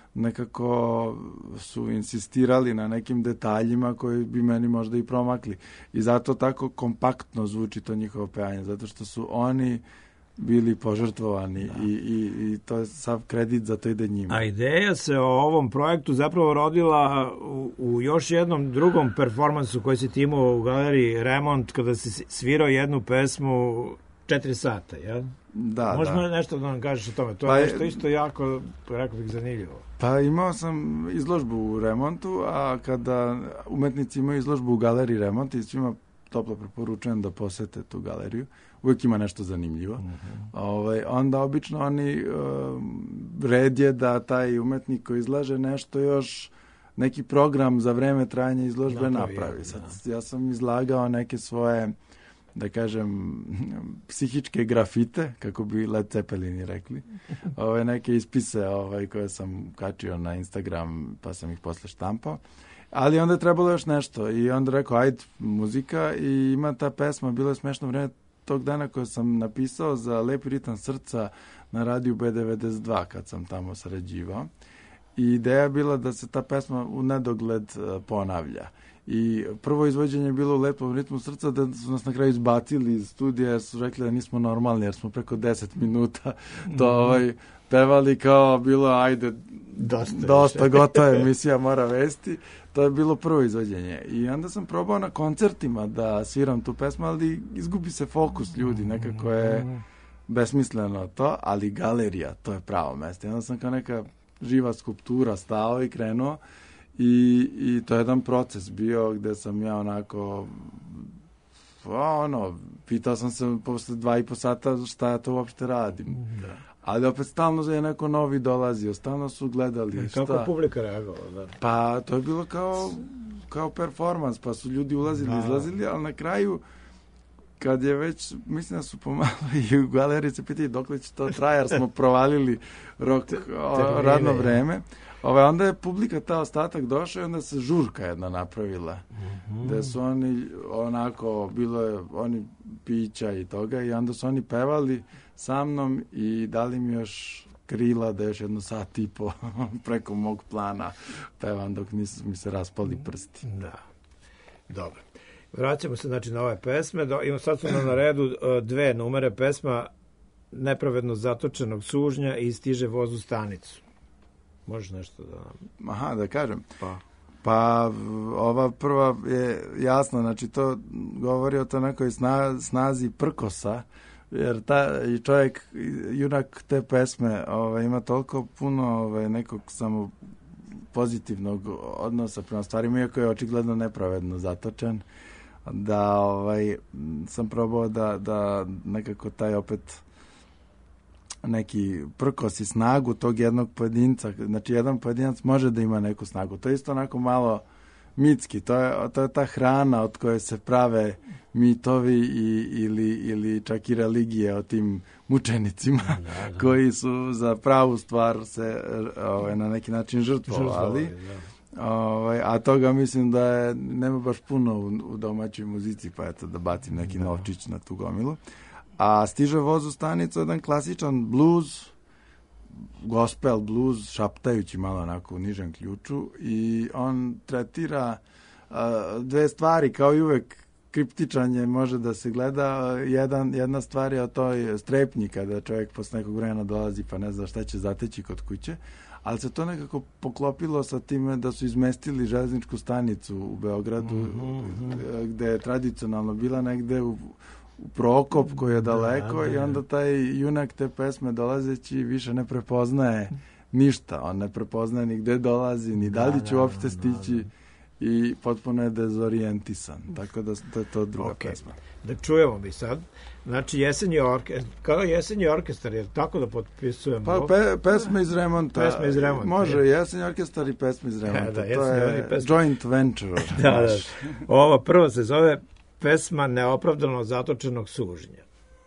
nekako su insistirali na nekim detaljima koji bi meni možda i promakli. I zato tako kompaktno zvuči to njihovo pevanje, zato što su oni bili požrtvovani i, i, i to je sav kredit za to ide njima. A ideja se o ovom projektu zapravo rodila u, u još jednom drugom performansu koji si ti imao u galeriji Remont, kada si svirao jednu pesmu četiri sata, jel? Da, Možemo da. nešto da nam kažeš o tome? To pa je nešto isto jako, rekao bih, zanimljivo. Pa imao sam izložbu u Remontu, a kada umetnici imaju izložbu u galeriji Remont, i svima toplo preporučujem da posete tu galeriju, uvijek ima nešto zanimljivo. Mm-hmm. Ovaj, onda obično oni uh, red je da taj umetnik koji izlaže nešto još neki program za vreme trajanja izložbe napravi. napravi. Sad, ja sam izlagao neke svoje, da kažem, psihičke grafite, kako bi Led Zeppelini rekli. Ove neke ispise ovaj, koje sam kačio na Instagram, pa sam ih posle štampao. Ali onda je trebalo još nešto i onda rekao, ajde, muzika, i ima ta pesma, bilo je smešno vreme tog dana koje sam napisao za Lepi ritam srca na radiju B devedeset dva kad sam tamo sarađivao. I ideja je bila da se ta pesma u nedogled uh, ponavlja. I prvo izvođenje je bilo u Lepom ritmu srca, da su nas na kraju izbacili iz studija jer su rekli da nismo normalni, jer smo preko deset minuta to ovaj, pevali kao bilo, ajde, dosta, dosta gotova emisija mora vesti. To je bilo prvo izvođenje. I onda sam probao na koncertima da sviram tu pesmu, ali izgubi se fokus ljudi, nekako je besmisleno to, ali galerija, to je pravo mesto. I onda sam kao neka živa skulptura stao i krenuo i, i to je jedan proces bio gde sam ja onako ono, pitao sam se posle dva i po sata šta ja to uopšte radim. Da. Ali opet stalno je neko novi dolazio, stalno su gledali. Kako šta? Publika reagovala, da. Pa to je bilo kao, kao performans, pa su ljudi ulazili, da. Izlazili, ali na kraju, kad je već, mislim da su pomalo i u galeriji se pitali dokle će to traje, jer smo provalili rok, te, o, radno vreme. Ove, onda je publika, ta ostatak došao i onda se žurka jedna napravila. Mm-hmm. Gde su oni onako, bilo je oni pića i toga i onda su oni pevali sa mnom i dali mi još krila da još jedno sat i po preko mog plana pevam dok nisu mi se raspali prsti. Da, dobro. Vraćamo se znači na ove pesme. Do, imamo sad su na redu dve numere pesma nepravedno zatočenog sužnja i stiže voz u stanicu. Možeš nešto da nam... Aha, da kažem. Pa... Pa ova prva je jasno, znači to govori o to nekoj sna, snazi prkosa, jer ta i čovjek, junak te pesme ovaj, ima toliko puno ovaj, nekog samo pozitivnog odnosa prema stvarima, iako je očigledno nepravedno zatočen, da ovaj, sam probao da, da nekako taj opet neki prkos i snagu tog jednog pojedinca. Znači, jedan pojedinac može da ima neku snagu. To je isto onako malo mitski. To je, to je ta hrana od koje se prave mitovi i, ili, ili čak i religije o tim mučenicima da, da. koji su za pravu stvar se ovaj, na neki način žrtvovali. Ovaj, a toga mislim da je, nema baš puno u, u domaćoj muzici, pa eto da bacim neki da. novčić na tu gomilu. A stiže voz u stanicu, jedan klasičan blues, gospel blues, šaptajući malo onako u nižem ključu, i on tretira uh, dve stvari, kao i uvek kriptičan je, može da se gleda. Jedan, jedna stvar je o toj strepnji, kada čovjek posle nekog vremena dolazi pa ne zna šta će zateći kod kuće, ali se to nekako poklopilo sa time da su izmestili železničku stanicu u Beogradu, mm-hmm. gde je tradicionalno bila negde u u Prokop koji je daleko, da, da. I onda taj junak te pesme dolazeći više ne prepoznaje ništa. On ne prepoznaje ni gde dolazi, ni da li će da, uopšte stići, da, da. I potpuno je dezorijentisan. Tako da to je to druga okay. pesma. Da čujemo mi sad. Znači, jesenji orkestar, kao jesenji orkestar, je tako da potpisujemo? Pa pe, pesme iz remonta. Pesme iz remonta. Može, je. Jesenji orkestar i pesme iz remonta. Da, to je pesme. Joint venture. Da, da. Ova prva se zove pesma neopravdano zatočenog sužnja.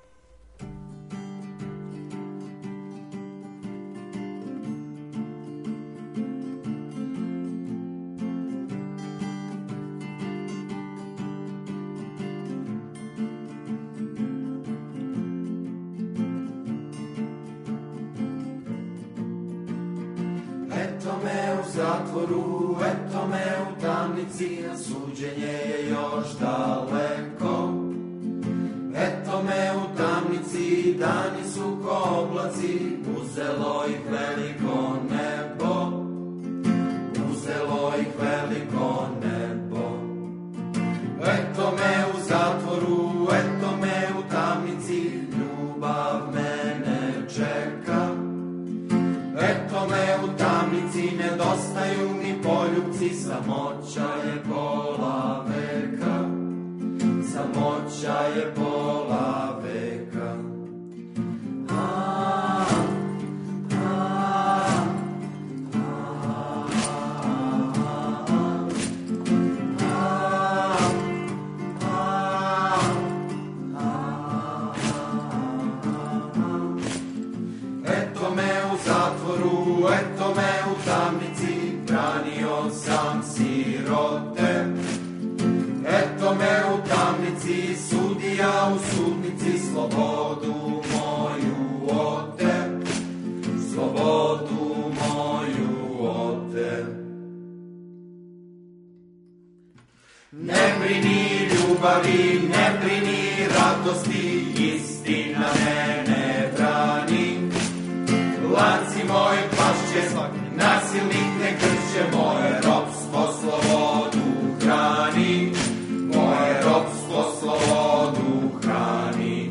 Eto me u zatvoru, eto me u tamnici, a suđenje je još daleko. Eto me u tamnici, dani su ko oblaci, uzelo ih veliko nebo. Uzelo ih veliko nebo. Eto me u zatvoru, eto me u tamnici, ljubav mene čeka. Eto me u tamnici, nedostaju mi poljubci, samoća je pola veka, samoća je pola veka. A, a, eto me u zatvoru, eto me u tamnici, branio sam sirote. Eto me u tamnici, sudija u sudnici, slobodu moju ote, slobodu moju ote. Ne brini ljubavi, ne brini radosti, istina mene brani. Lanci moji pašće, nasilnik ne krše, moje ropstvo slobodu hrani. Moje ropstvo slobodu hrani.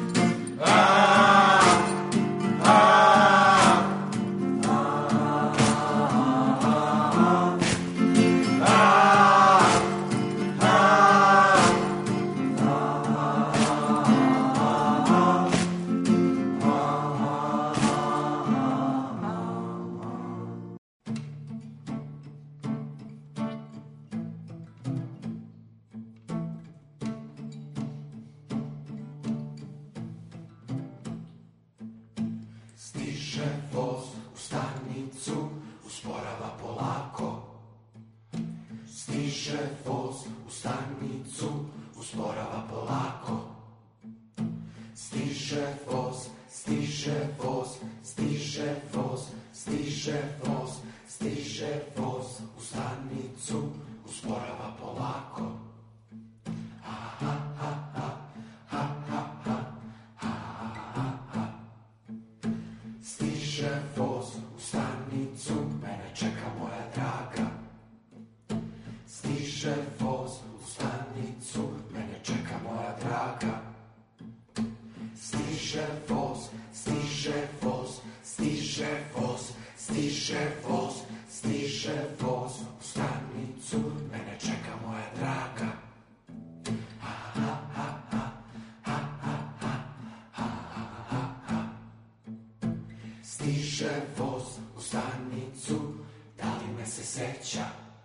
A, a, a, Stiže voz u stanicu, da li me se seća?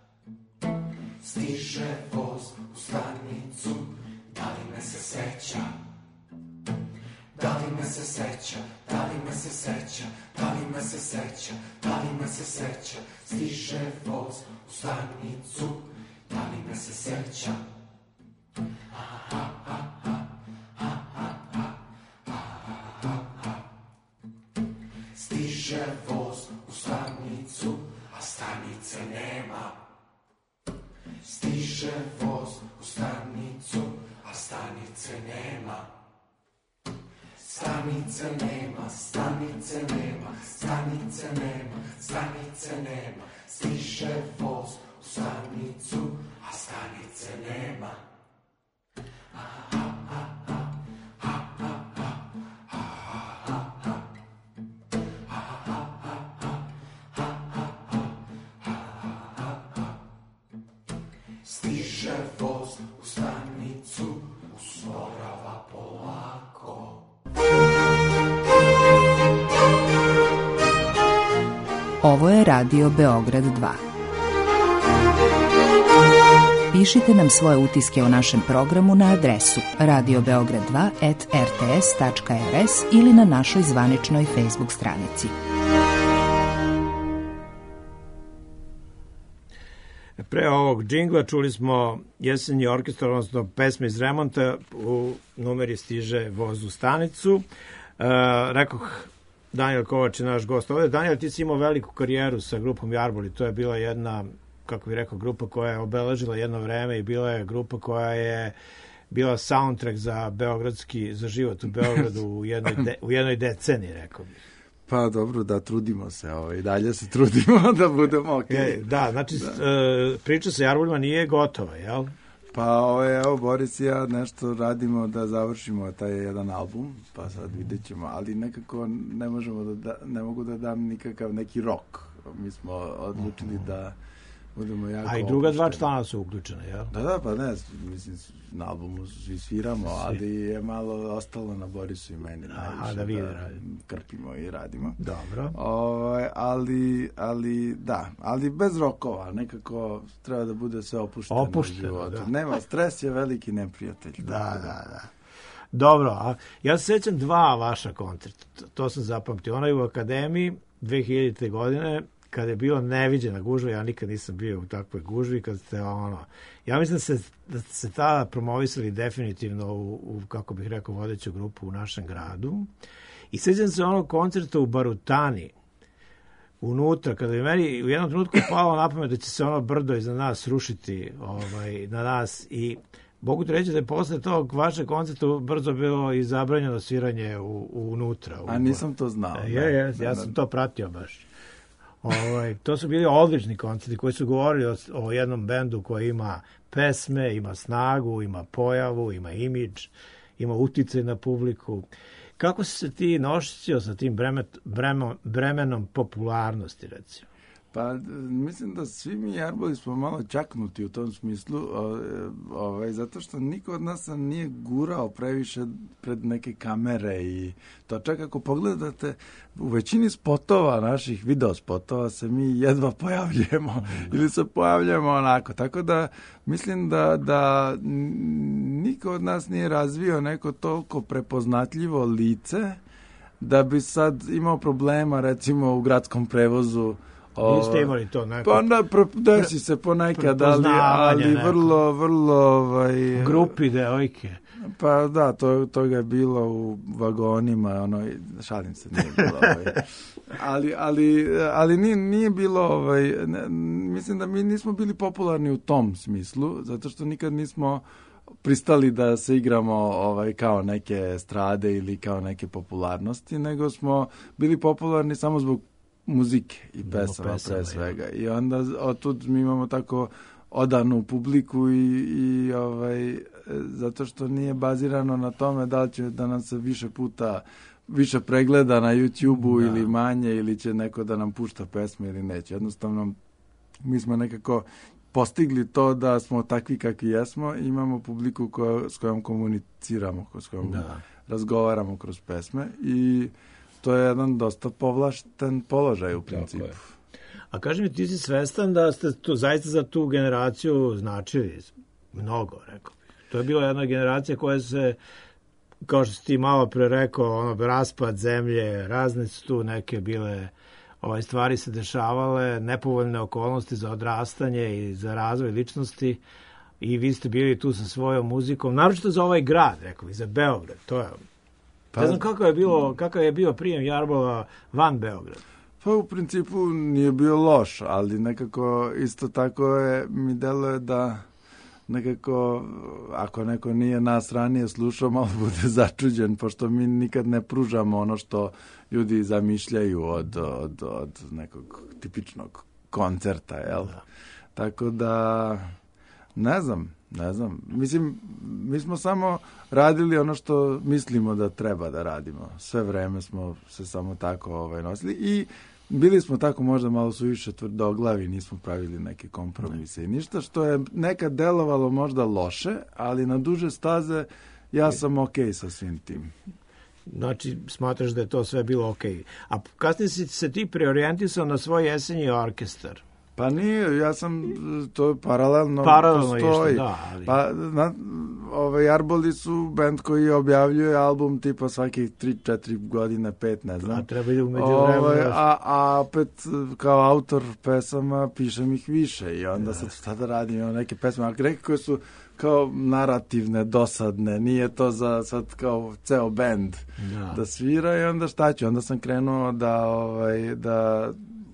Stiže voz u stanicu, da li me se seća? Da li me se seća, da li me se seća, da li me se seća, da li me se seća? Stiže voz u stanicu, da li me se seća? Stiže voz u stanicu, a stanice nema. Stiže voz u stanicu, a stanice nema. Stanice nema, stanice nema, stanice nema, stanice nema. Stiže voz u stanicu, a stanice nema. Stiže voz u stanicu, usporava polako. Ovo je Radio Beograd dva. Pišite nam svoje utiske o našem programu na adresu radio beograd dva at r t s tačka r s ili na našoj zvaničnoj Facebook stranici. Pre ovog džingla čuli smo jesenji orkestar, odnosno pesme iz remonta, u numeri Stiže voz u stanicu. E, rekoh, Danijel Kovač je naš gost ovde. Danijel, ti si imao veliku karijeru sa grupom Jarboli. To je bila jedna, kako bih rekao, grupa koja je obeležila jedno vreme i bila je grupa koja je bila soundtrack za beogradski, za život u Beogradu u jednoj, de, u jednoj deceniji, rekao bih. Pa dobro, da, trudimo se, ovaj, dalje se trudimo da budemo okej. Okay. Da, znači, da. E, priča sa Jarbolima nije gotova, jel? Pa ovaj, evo, Boris i ja nešto radimo da završimo taj jedan album, pa sad vidjet ćemo, ali nekako ne možemo da, da ne mogu da dam nikakav neki rock. Mi smo odlučili da budemo jako... A i druga dva člana su uključene, jel? Da, da, pa ne, mislim, na albumu svi sviramo, ali je malo ostalo na Borisu i meni. Aha, da vi da krpimo i radimo. Dobro. O, ali, ali, da, ali bez rokova, nekako treba da bude sve opušteno. Opušteno, da. Nema, stres je veliki neprijatelj. Da, da, da. Dobro, a ja se sećam dva vaša koncerta, to sam zapamtio. Onaj u Akademiji dve hiljadite. godine, kada je bilo neviđena gužva, ja nikad nisam bio u takvoj gužvi, kad ste ono, ja mislim da se, da se tada promovisali definitivno u, u, kako bih rekao, vodeću grupu u našem gradu. I sećam se onog koncerta u Barutani, unutra, kada je meni u jednom trenutku palo na pamet da će se ono brdo iza nas rušiti ovaj, na nas i mogu ti reći da je posle tog vašeg koncerta brzo bilo i zabranjeno sviranje u, u, unutra. U, A nisam to znao. Je, je, ja, ja sam to pratio baš. Ovaj, to su bili odlični koncerti koji su govorili o, o jednom bendu koji ima pesme, ima snagu, ima pojavu, ima imidž, ima uticaj na publiku. Kako si se ti nošio sa tim bremet, bremo, bremenom popularnosti, recimo? Pa, mislim da svi mi Jarboli smo malo čaknuti u tom smislu, ovaj, zato što niko od nas nije gurao previše pred neke kamere i to čak ako pogledate, u većini spotova, naših video spotova, se mi jedva pojavljujemo mm. ili se pojavljujemo onako, tako da mislim da, da niko od nas nije razvio neko toliko prepoznatljivo lice da bi sad imao problema, recimo, u gradskom prevozu. Niste imali to neko... Pa onda desi se ponekad, ali, ali vrlo, vrlo... Ovaj, grupi devojke. Pa da, to, toga je bilo u vagonima, ono, šalim se, nije bilo. Ovaj, ali ali, ali nije, nije bilo, ovaj, ne, mislim da mi nismo bili popularni u tom smislu, zato što nikad nismo pristali da se igramo ovaj, kao neke strade ili kao neke popularnosti, nego smo bili popularni samo zbog muzike i pesama, pre svega. I onda otud mi imamo tako odanu publiku i, i ovaj, zato što nije bazirano na tome da li će da nam se više puta više pregleda na YouTube-u da. Ili manje, ili će neko da nam pušta pesme ili neće. Jednostavno, mi smo nekako postigli to da smo takvi kakvi jesmo i imamo publiku koja, s kojom komuniciramo, s kojom da. razgovaramo kroz pesme i to je jedan dosta povlašten položaj u principu. A kaži mi, ti si svestan da ste tu, zaista za tu generaciju značili mnogo, rekao bih. To je bila jedna generacija koja se, kao što si ti malo pre rekao, ono, raspad zemlje, razne su tu neke bile ovaj, stvari se dešavale, nepovoljne okolnosti za odrastanje i za razvoj ličnosti i vi ste bili tu sa svojom muzikom, naročito za ovaj grad, rekao bih, za Beograd, to je... Pa, ne znam kako je, bilo, kakav je bio prijem Jarbola van Beograda. Pa u principu nije bio loš, ali nekako isto tako je, mi deluje da nekako, ako neko nije nas ranije slušao, malo bude začuđen, pošto mi nikad ne pružamo ono što ljudi zamišljaju od, od, od nekog tipičnog koncerta, jel? Da. Tako da, ne znam, ne znam. Mislim, mi smo samo radili ono što mislimo da treba da radimo. Sve vreme smo se samo tako ovaj, nosili i bili smo tako možda malo suviše tvrdoglavi, nismo pravili neke kompromise ne. i ništa, što je nekad delovalo možda loše, ali na duže staze ja sam okej okay sa svim tim. Znači, smatraš da je to sve bilo okej. Okay. A kasnije si se ti preorijentisao na svoj jesenji orkestar. Pa nije, ja sam, to paralelno, paralelno postoji. Išto, da, ali... Pa, na, ove, Jarboli su band koji objavljuje album tipa svakih tri četiri godine, pet, ne znam. A treba i umeđu vremenu. A, a opet, kao autor pesama, pišem ih više i onda da. sad šta da radim, imam neke pesme, ali neke koje su kao narativne, dosadne, nije to za sad kao ceo band da, da svira i onda šta ću, onda sam krenuo da, ovaj, da,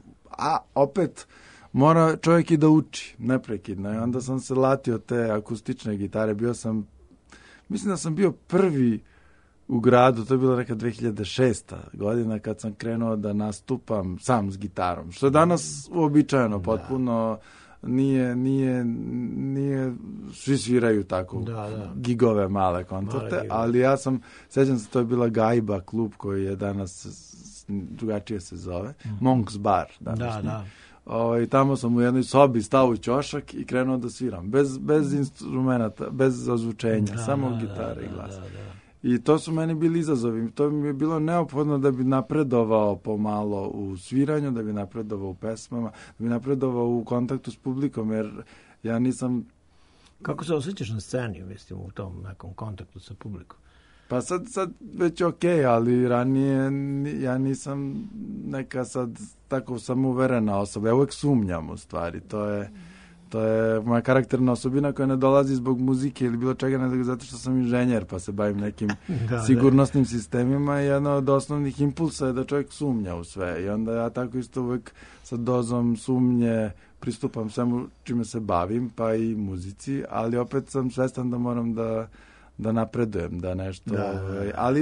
a opet, mora čovjek i da uči, neprekidno. I onda sam se latio te akustične gitare. Bio sam, mislim da sam bio prvi u gradu, to je bilo neka dve hiljade šesta godina kad sam krenuo da nastupam sam s gitarom. Što je danas uobičajeno, potpuno nije, nije, nije, svi sviraju tako da, da. gigove male koncerte, male ali ja sam, sećam se, to je bila Gajba klub koji je danas, drugačije se zove, mm. Monks Bar. Danas, da, da. O, i tamo sam u jednoj sobi stao u ćošak i krenuo da sviram. Bez, bez instrumenta, bez ozvučenja, da, samo gitare i glas. Da, da, da. I to su meni bili izazovi. To mi je bilo neophodno da bi napredovao pomalo u sviranju, da bi napredovao u pesmama, da bi napredovao u kontaktu s publikom, jer ja nisam... Kako se osjećaš na sceni, mislim, u tom nekom kontaktu sa publikom? Pa sad, sad već okej, okay, ali ranije ja nisam neka sad tako samouverena osoba. Ja uvek sumnjam u stvari. To je, to je moja karakterna osobina koja ne dolazi zbog muzike ili bilo čega, nego zato što sam inženjer pa se bavim nekim da, sigurnosnim da. sistemima i jedna od osnovnih impulsa je da čovjek sumnja u sve. I onda ja tako isto uvek sa dozom sumnje pristupam svemu čime se bavim, pa i muzici, ali opet sam svestan da moram da da napredujem, da nešto, da. Ovaj, ali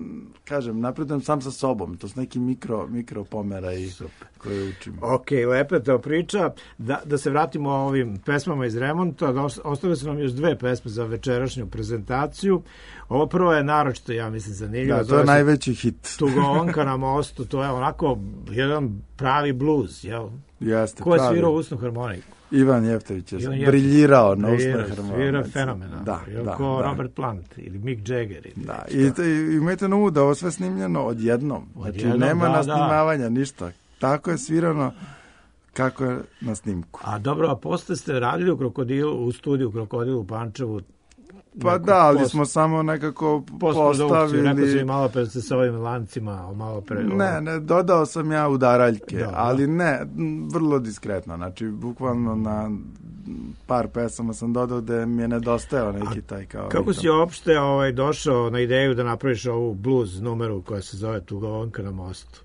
kažem, napredujem sam sa sobom, to su neki mikro, mikro pomera i koje učim. Ok, lepa je to priča. Da, da se vratimo ovim pesmama iz remonta, da ostale su nam još dve pesme za večerašnju prezentaciju. Ovo prvo je naročito, ja mislim, zanimljivo. Da, to je najveći hit. Tugovonka na mostu, to je onako jedan pravi bluz, jel? Jeste, ko je svirao usnu harmoniku? Ivan Jeftović je Ivan briljirao na usnoj harmonici. Svira fenomenalno. Da, da, ko da. Robert Plant ili Mick Jagger. Ili da, i, i imajte na umu da ovo sve snimljeno odjednom. Znači, odjednom, nema da, nasnimavanja, da. ništa. Tako je svirano kako je na snimku. A dobro, a posle ste radili u Krokodilu, u studiju Krokodilu u Pančevu? Pa da, ali post... smo samo nekako postavili... Rekao sam i malo pre ste sa ovim lancima, malo pre... Ne, ne, dodao sam ja udaraljke, da, ali da. ne, vrlo diskretno. Znači, bukvalno na par pesama sam dodao da mi je nedostajao neki taj kao... Kako si uopšte ovaj, došao na ideju da napraviš ovu blues numeru koja se zove Tugovonka na mostu?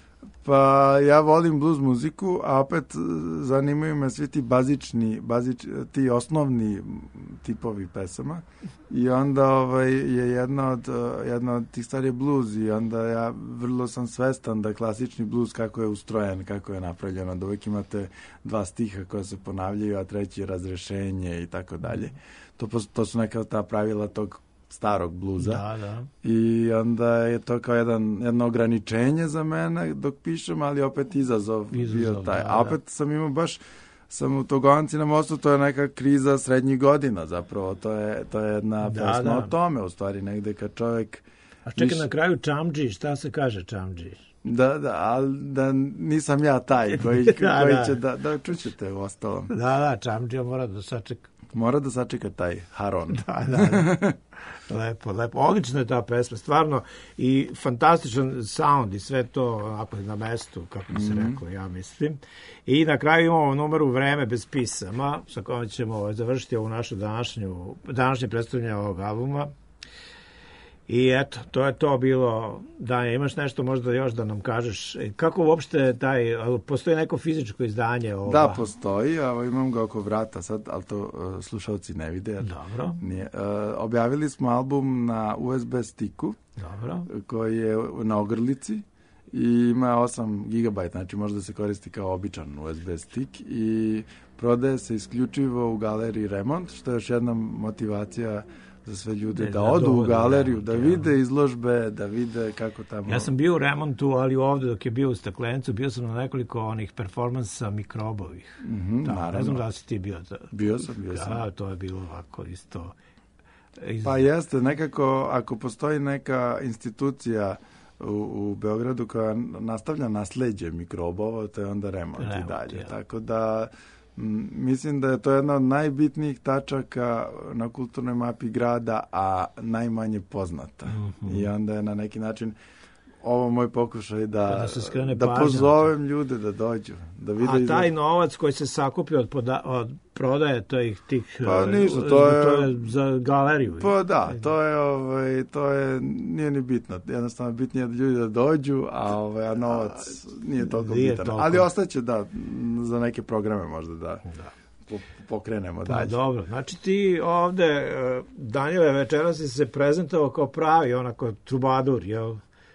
Pa ja volim blues muziku, a opet zanimaju me svi ti bazični, bazič, ti osnovni tipovi pesama i onda ovaj, je jedna od, jedna od tih stvari je blues i onda ja vrlo sam svestan da klasični blues kako je ustrojen, kako je napravljeno, da uvijek imate dva stiha koja se ponavljaju, a treći je razrešenje i tako dalje. To, to su neka ta pravila tog starog bluza. Da, da. I onda je to kao jedan, jedno ograničenje za mene dok pišem, ali opet izazov, izazov bio taj. Da, a opet sam imao baš, sam u Tugovonci na mostu, to je neka kriza srednjih godina zapravo. To je, to je jedna da, pesma da. o tome, u stvari, negde kad čovjek A čekaj, više... na kraju čamdži, šta se kaže čamdži? Da, da, ali da nisam ja taj koji, da, koji da. će da, da čućete u ostalom. Da, da, čamdžija mora da sačeka. Mora da sačeka taj Haron. Da, da, da. Lepo, lepo. Odlična je ta pesma, stvarno. I fantastičan sound i sve to onako na mestu, kako bi se Mhm. reklo, ja mislim. I na kraju imamo numeru Vreme bez pisama, sa kojom ćemo završiti ovu našu današnju, današnje predstavljanje ovog albuma. I eto, to je to bilo. Danja, imaš nešto možda još da nam kažeš? Kako uopšte taj, postoji neko fizičko izdanje ovoga? Da, postoji, a imam ga oko vrata sad, ali to uh, slušalci ne vide. Dobro. Nije. Uh, objavili smo album na U S B stiku, Dobro. koji je na ogrlici i ima osam gigabajta, znači može da se koristi kao običan U S B stik i prodaje se isključivo u galeriji Remont, što je još jedna motivacija za sve ljude da, da odu u galeriju, Remont, da vide izložbe, da vide kako tamo... Ja sam bio u Remontu, ali ovde dok je bio u Staklencu, bio sam na nekoliko onih performansa mikrobovih. Mm-hmm, da, naravno. Ne znam da si ti bio. Da, bio sam, bio sam. Da, to je bilo ovako isto... Iz... Pa jeste, nekako, ako postoji neka institucija u, u Beogradu koja nastavlja nasleđe mikrobova, to je onda Remont, Remont i dalje. Ja. Tako da... Mislim da je to jedna od najbitnijih tačaka na kulturnoj mapi grada, a najmanje poznata. Mm-hmm. I onda je na neki način ovo moj pokušaj da, da, se da pozovem ljude da dođu. Da vide a taj novac koji se sakupi od, poda, od prodaje tih, tih pa ništa, to je, to je za galeriju. Pa da, to je, ovaj, to je, nije ni bitno. Jednostavno bitnije da ljudi da dođu, a, ovaj, a novac nije toliko nije bitan. Toliko. Ali ostaće da, za neke programe možda da, da. pokrenemo pa, dalje. Dobro, znači ti ovde, Danijele, večeras si se prezentovao kao pravi, onako trubadur, jel?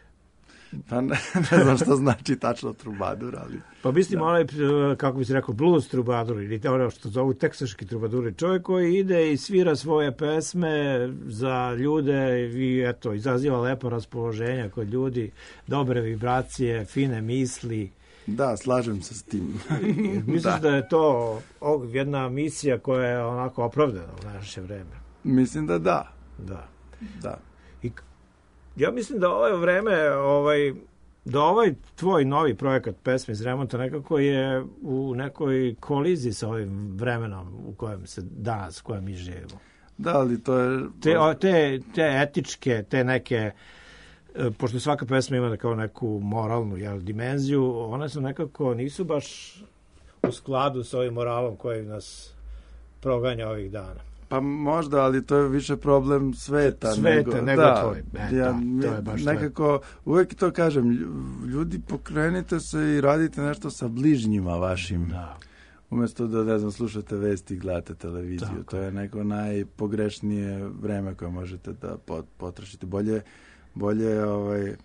Pa ne, ne znam što znači tačno trubadur, ali... Pa mislim, da. onaj, kako bi se rekao, blues trubadur, ili ono što zovu teksaški trubaduri, čovjek koji ide i svira svoje pesme za ljude i eto, izaziva lepo raspoloženja kod ljudi, dobre vibracije, fine misli. Da, slažem se s tim. Misliš da. da je to jedna misija koja je onako opravdana u naše vreme? Mislim da da. Da. Da. I ja mislim da ovo vreme, ovaj, da ovaj tvoj novi projekat pesme iz Remonta nekako je u nekoj koliziji sa ovim vremenom u kojem se danas, u kojem mi živimo. Da, ali to je... Te, te, te etičke, te neke, pošto svaka pesma ima kao neku moralnu jel, dimenziju, one su nekako, nisu baš u skladu sa ovim moralom koji nas proganja ovih dana. Pa možda, ali to je više problem sveta. Sveta nego, nego da, tvoj. E, ja, da, to je baš nekako, uvek to kažem, ljudi pokrenite se i radite nešto sa bližnjima vašim. Da. Umjesto da, ne znam, slušate vesti i gledate televiziju. Tako. To je neko najpogrešnije vreme koje možete da potrošite. Bolje, bolje, ovaj,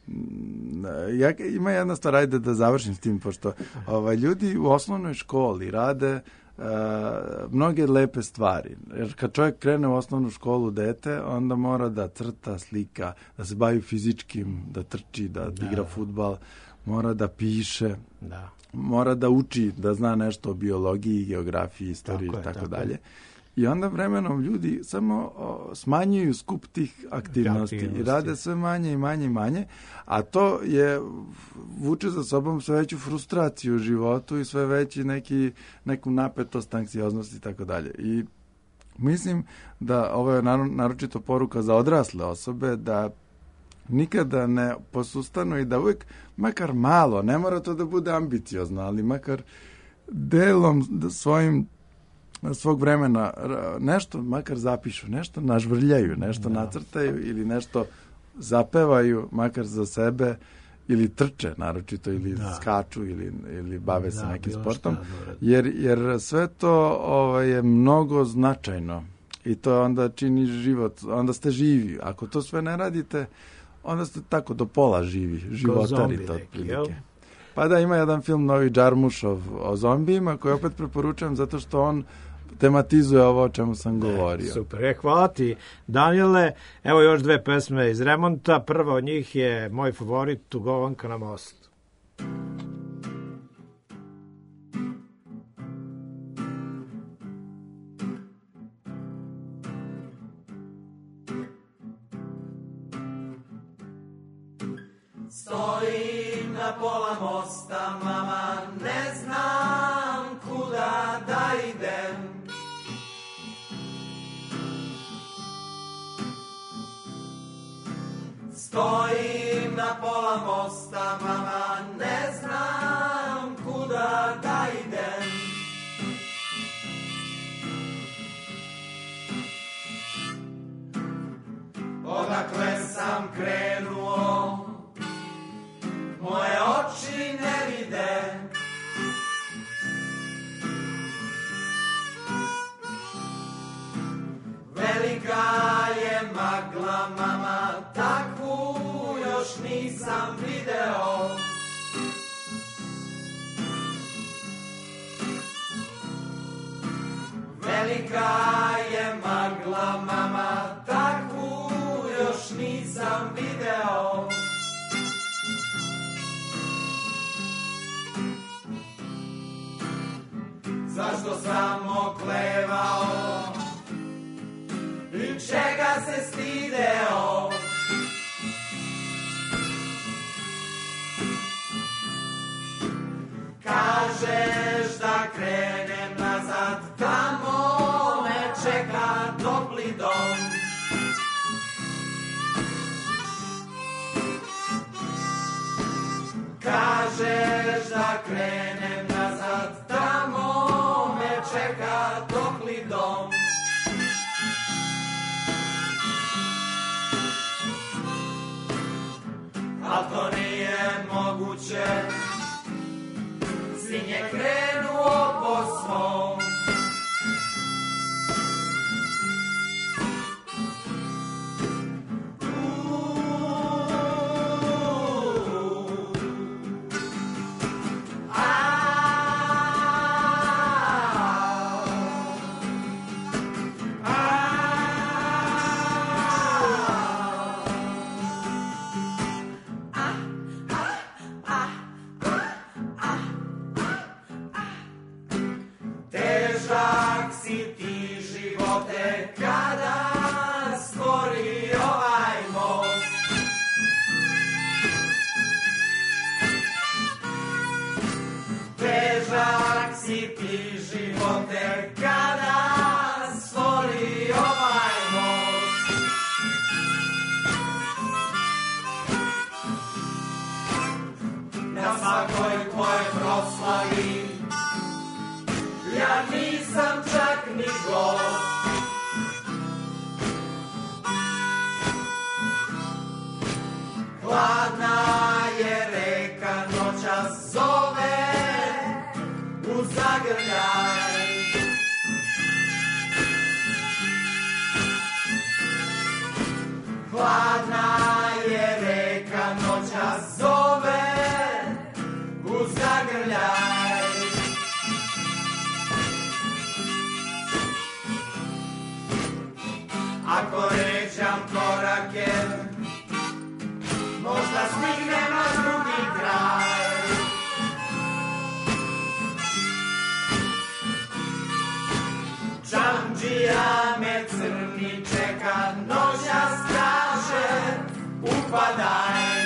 ja, ima jedna stvar, ajde da završim s tim, pošto ovaj, ljudi u osnovnoj školi rade Uh, mnoge lepe stvari. Jer kad čovjek krene u osnovnu školu dete, onda mora da crta, slika, da se bavi fizičkim, da trči, da, da. igra fudbal, mora da piše, da. mora da uči, da zna nešto o biologiji, geografiji, istoriji i tako, tako dalje. I onda vremenom ljudi samo o, smanjuju skup tih aktivnosti, aktivnosti i rade sve manje i manje i manje, a to je vuče za sobom sve veću frustraciju u životu i sve veći neki, neku napetost, anksioznost i tako dalje. I mislim da ovo je naročito poruka za odrasle osobe, da nikada ne posustanu i da uvijek, makar malo, ne mora to da bude ambiciozno, ali makar delom svojim svog vremena nešto makar zapišu, nešto nažvrljaju, nešto da. nacrtaju ili nešto zapevaju makar za sebe ili trče naročito ili da. skaču ili, ili bave da, se nekim sportom. Jer, jer sve to ovaj, je mnogo značajno i to onda čini život, onda ste živi. Ako to sve ne radite, onda ste tako do pola živi, životarite otprilike. Pa da, ima jedan film novi Džarmušov o zombijima koji opet preporučujem zato što on tematizuje ovo o čemu sam govorio. E, super, e, hvala ti, Danijele. Evo još dve pesme iz Remonta. Prva od njih je moj favorit, Tugovanka na mostu. Stojim na pola mosta, mama, ne znam kuda da idem. Stojim na pola mosta, mama, ne znam kuda da idem. Odakle sam krenuo, moje oči ne vide. Velika je magla, mama, takvu još nisam video. Velika je magla, mama, takvu još nisam video. Zašto sam oklevao i čega se stideo? Kažeš da krenem nazad, tamo me čeka topli dom. Kažeš da krenem nazad, tamo me čeka topli dom. A to nije moguće, sin je krenuo po svom. Težak si ti živote kada stvori ovaj most. Težak si ti živote kada stvori ovaj most. Na svakoj tvojoj proslavi ja nisam čak ni gost. Hladna je reka, noćas zove u zagrljaj. Hladna je reka, noćas zove u zagrljaj. Ako ređam korake, možda stignem na drugi kraj. Čamđija me crni čeka, noćas kaže upadaj.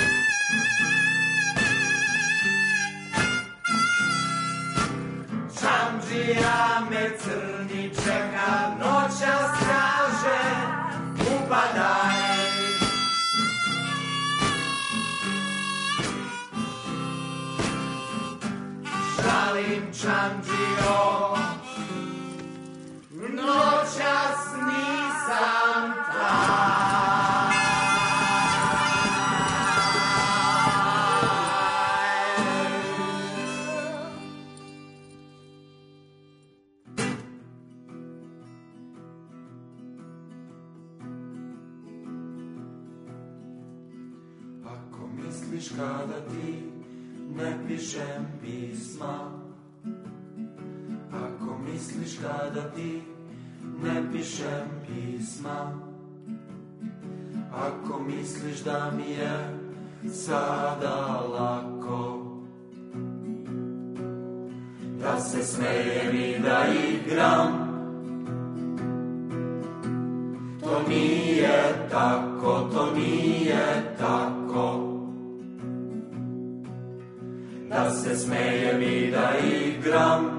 Čamđija me crni čeka, noćas kaže upadaj. Žalim čamđijo, noćas nisam taj. Ako misliš kada ti ne pišem pisma, ako misliš kada ti ne pišem pisma, ako misliš da mi je sada lako, da se smejem i da igram, to nije tako, to nije tako. se smejem i da igram.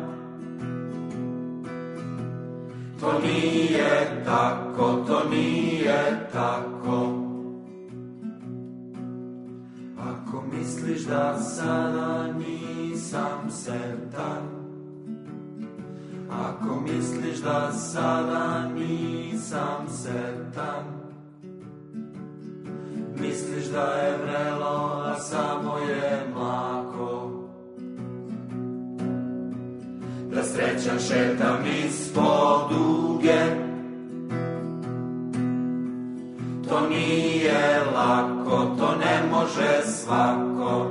To nije tako, to nije tako. Ako misliš da sada nisam sretan, ako misliš da sada nisam sretan, misliš da je vrelo, a samo je mlako. Da srećan šetam ispod duge, to nije lako, to ne može svako.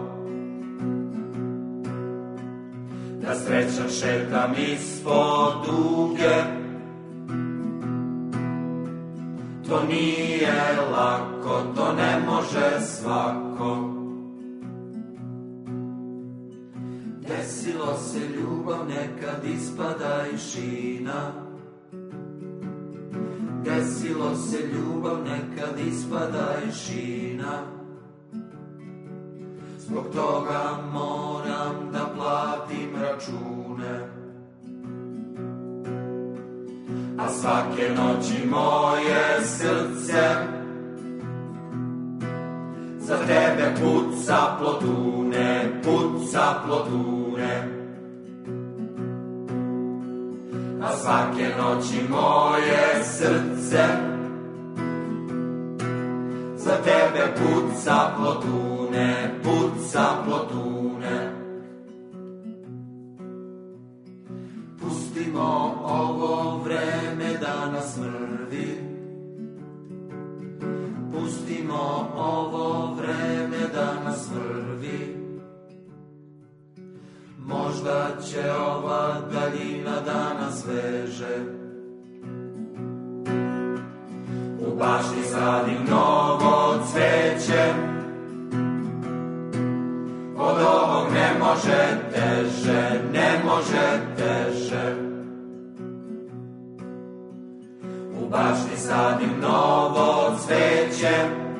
Da srećan šetam ispod duge, to nije lako, to ne može svako. Desilo se ljubav, nekad ispada i šina. Desilo se ljubav, nekad ispada i šina. Zbog toga moram da platim račune. A svake noći moje srce za tebe puca plotune, puca plotune. A svake noći moje srce za tebe puca plotune, puca plotune. Pustimo ovo vreme da nas mrvi, pustimo ovo vreme da nas mrvi. Možda će ova daljina da nas veže. U bašti sadim novo cveće, od ovog ne može teže, ne može teže. U bašti sadim novo cveće,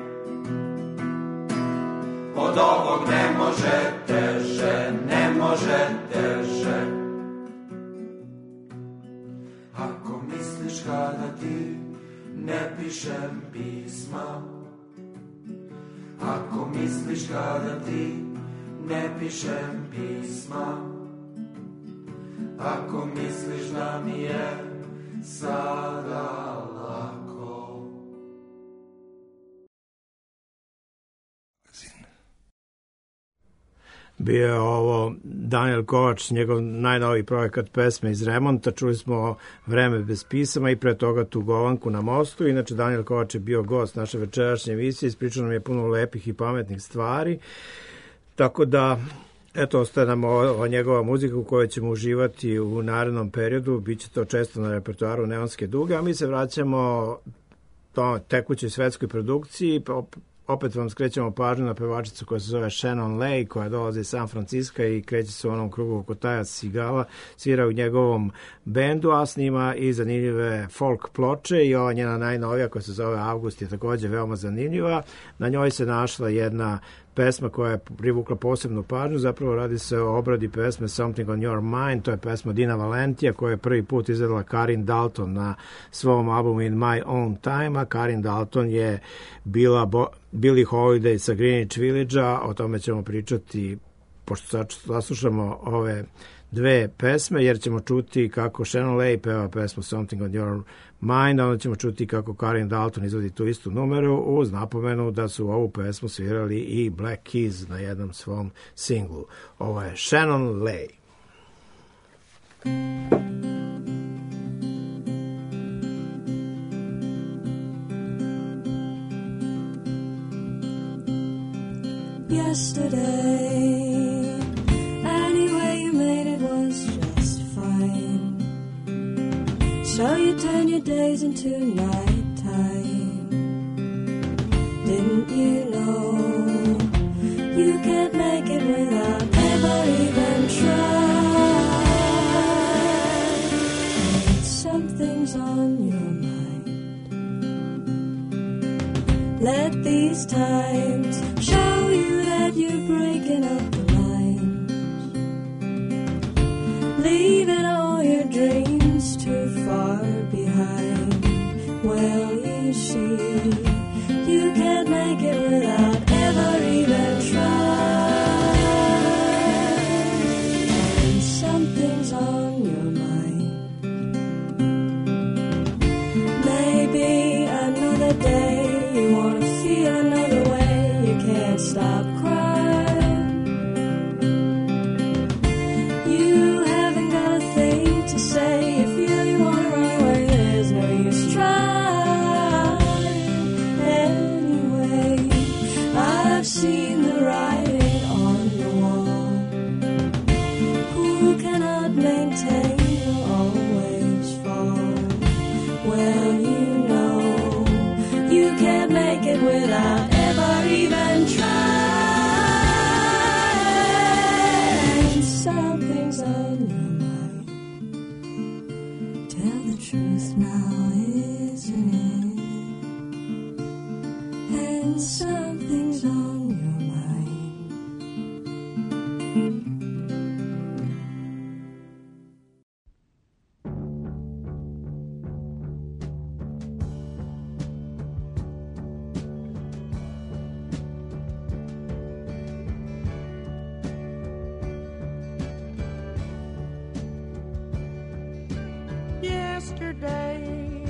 od ovog ne može teže, ne može teže. Ako misliš kada ti ne pišem pisma, ako misliš kada ti ne pišem pisma, ako misliš da mi je sada lako. Bio je ovo Daniel Kovač, njegov najnoviji projekat pesme iz remonta. Čuli smo Vreme bez pisama i pre toga Tugovanku na mostu. Inače, Daniel Kovač je bio gost naše večerašnje emisije, ispričao nam je puno lepih i pametnih stvari. Tako da, eto, ostaje nam ova njegova muzika u kojoj ćemo uživati u narednom periodu. Biće to često na repertoaru Neonske duge, a mi se vraćamo to tekućoj svetskoj produkciji. Opet vam skrećemo pažnju na pevačicu koja se zove Shannon Lay, koja dolazi iz San Francisca i kreće se u onom krugu oko Taja Sigala, svira u njegovom bendu, a snima i zanimljive folk ploče i ova njena najnovija koja se zove August je također veoma zanimljiva. Na njoj se našla jedna pesma koja je privukla posebnu pažnju, zapravo radi se o obradi pesme Something on Your Mind, to je pesma Dina Valentija koja je prvi put izvedela Karin Dalton na svom albumu In My Own Time, a Karin Dalton je bila Bo- Billie Holiday sa Greenwich Village-a, o tome ćemo pričati pošto saslušamo ove dve pesme, jer ćemo čuti kako Shannon Lay peva pesmu Something on Your Mind, a onda ćemo čuti kako Karin Dalton izvodi tu istu numeru uz napomenu da su ovu pesmu svirali i Black Keys na jednom svom singlu. Ovo je Shannon Lay. Yesterday, any way you made it was just fine. So you turn your days into nighttime. Didn't you know you can't make it without ever even trying? Something's on your mind. Let these times show you that you're breaking up the lines. leaving all your dreams too far behind. Well, you see, you can't make it without ever even trying. And something's on your mind. Maybe another day you wanna feel another way. You can't stop crying. You haven't got a thing to say. You feel you wanna run away. There's no use trying anyway. I've seen the writing on the wall. Who cannot maintain will always fall. Well, you know you can't make it without ever even trying. Something's on your mind. Tell the truth now, isn't it? And something's on your mind. Yesterday,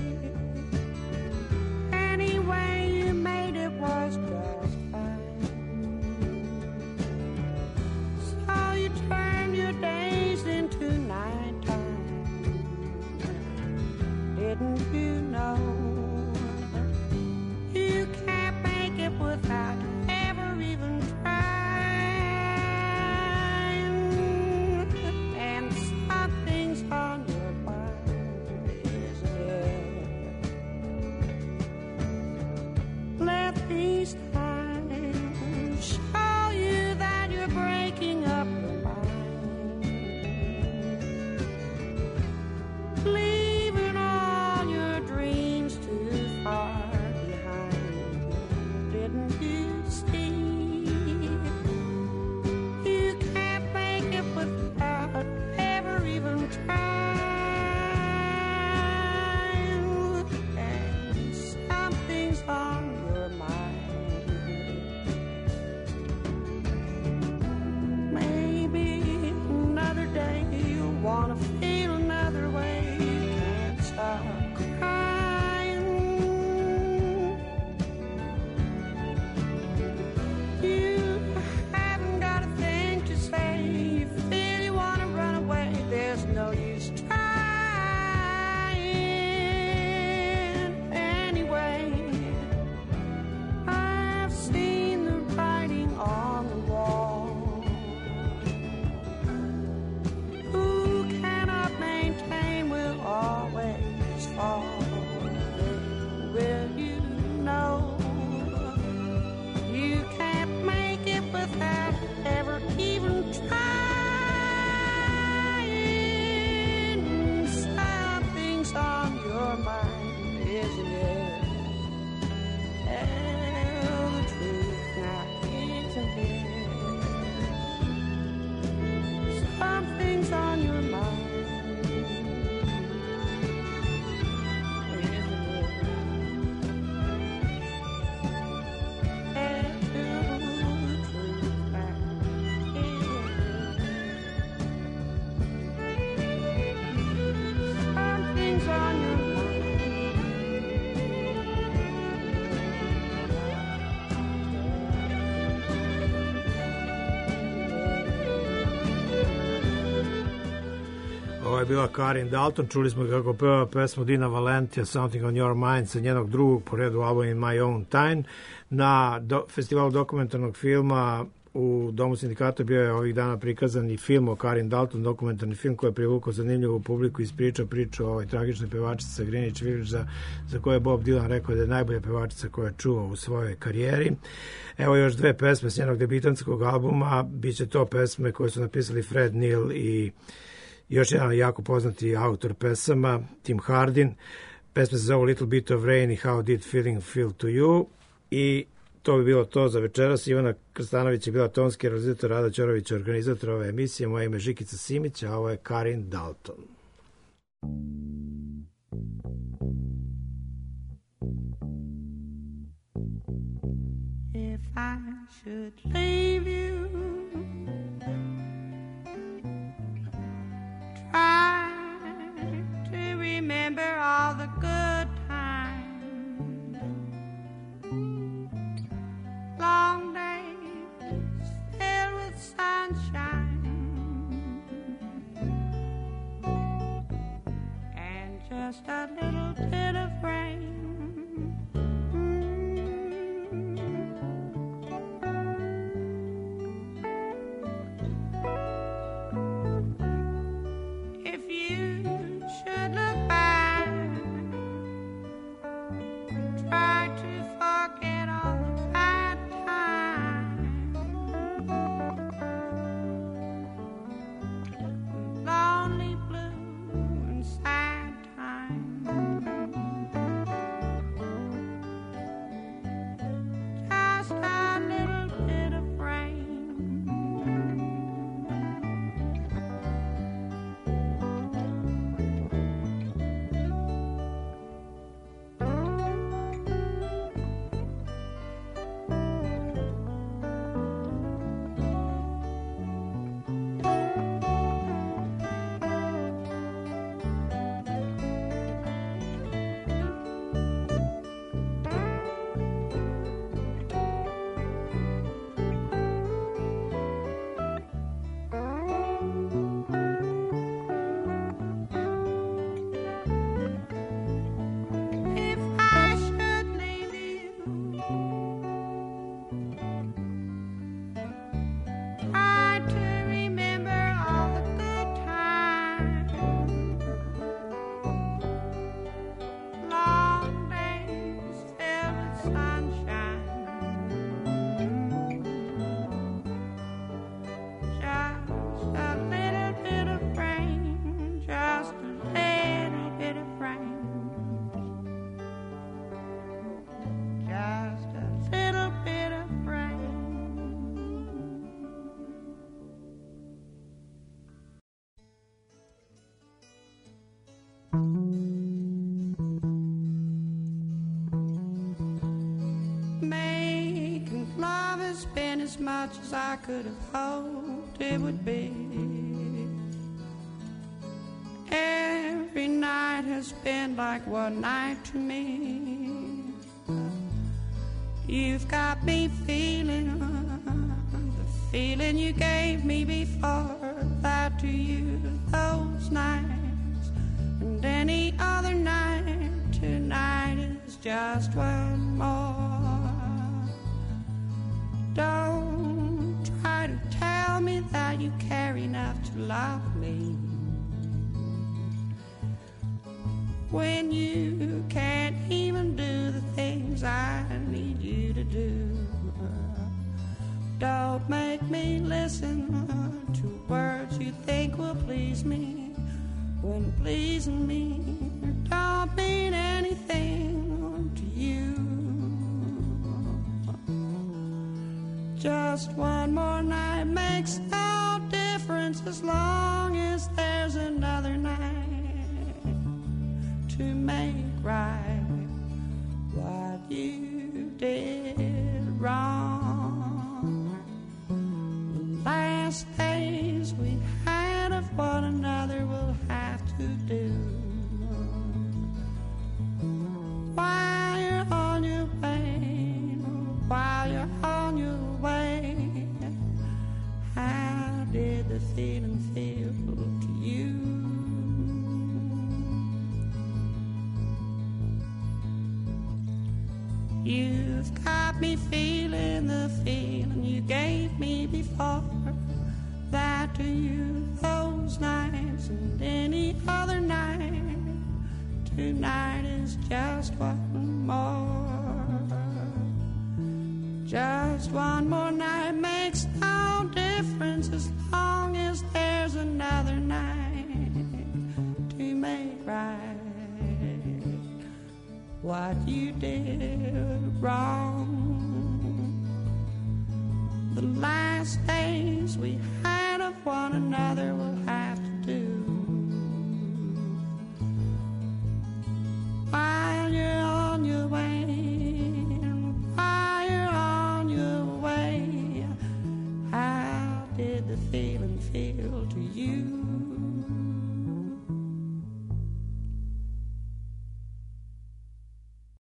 any way you made it was just fine. So you turned your days into nighttime. Didn't you know you can't make it without ever even trying? And something's on your mind, isn't it? Let these times show you that you're breaking up your mind, leaving all your dreams too far behind. Didn't you see? You can't make it without ever even trying. And something's on your mind. Maybe another day you'll wanna feel another way. You can't stop crying. You haven't got a thing to say. You feel you wanna run away. There's no use trying anyway. I've seen the writing on the wall. Who cannot maintain will always fall. Will you know you can't make it without ever even trying? Something's on your mind, isn't it? Tell the truth now, isn't it? Something's on your mind, isn't it? Tell the truth now, isn't it? Something's on your mind. Ovo je bila Karin Dalton, čuli smo kako peva pesmu Dina Valentija Something on Your Mind sa njenog drugog po redu albuma In My Own Time. Na do, festivalu dokumentarnog filma u Domu sindikata bio je ovih dana prikazan i film o Karin Dalton, dokumentarni film koji je privukao zanimljivu publiku i ispričao priču o ovoj tragičnoj pevačici sa Greenwich Village za, za koje je Bob Dylan rekao da je najbolja pevačica koja je čuo u svojoj karijeri. Evo još dve pesme s njenog debitanskog albuma, bit će to pesme koje su napisali Fred Neil i još jedan jako poznati autor pesama, Tim Hardin. Pesme se zove Little Bit of Rain i How Did Feeling Feel to You i to bi bilo to za večeras. Ivana Krstanović je bila tonski realizator, Rada Ćorović organizator ove emisije. Moje ime je Žikica Simić, a ovo je Karin Dalton. If I should leave you, try to remember all the good times, long days filled with sunshine, and just a little bit of rain. As much as I could have hoped it would be. Every night has been like one night to me. You've got me feeling the feeling you gave me before. That to you, those nights and any other night. Tonight is just one more. Don't try to tell me that you care enough to love me when you can't even do the things I need you to do. Don't make me listen to words you think will please me when pleasing me don't mean anything to you. Just one more night makes no difference as long as there's another night to make right what you did wrong. The last days we had of one another we'll have to do. While you're on your way, while you're on your way, how did the feeling feel to you? You've got me feeling the feeling you gave me before. That to you, those nights and any other night. Tonight is just one more. Just one more night makes no difference as long as there's another night to make right what you did wrong. the last days we had of one another will have to do. While you're on your way, while you're on your way, how did the feeling feel to you?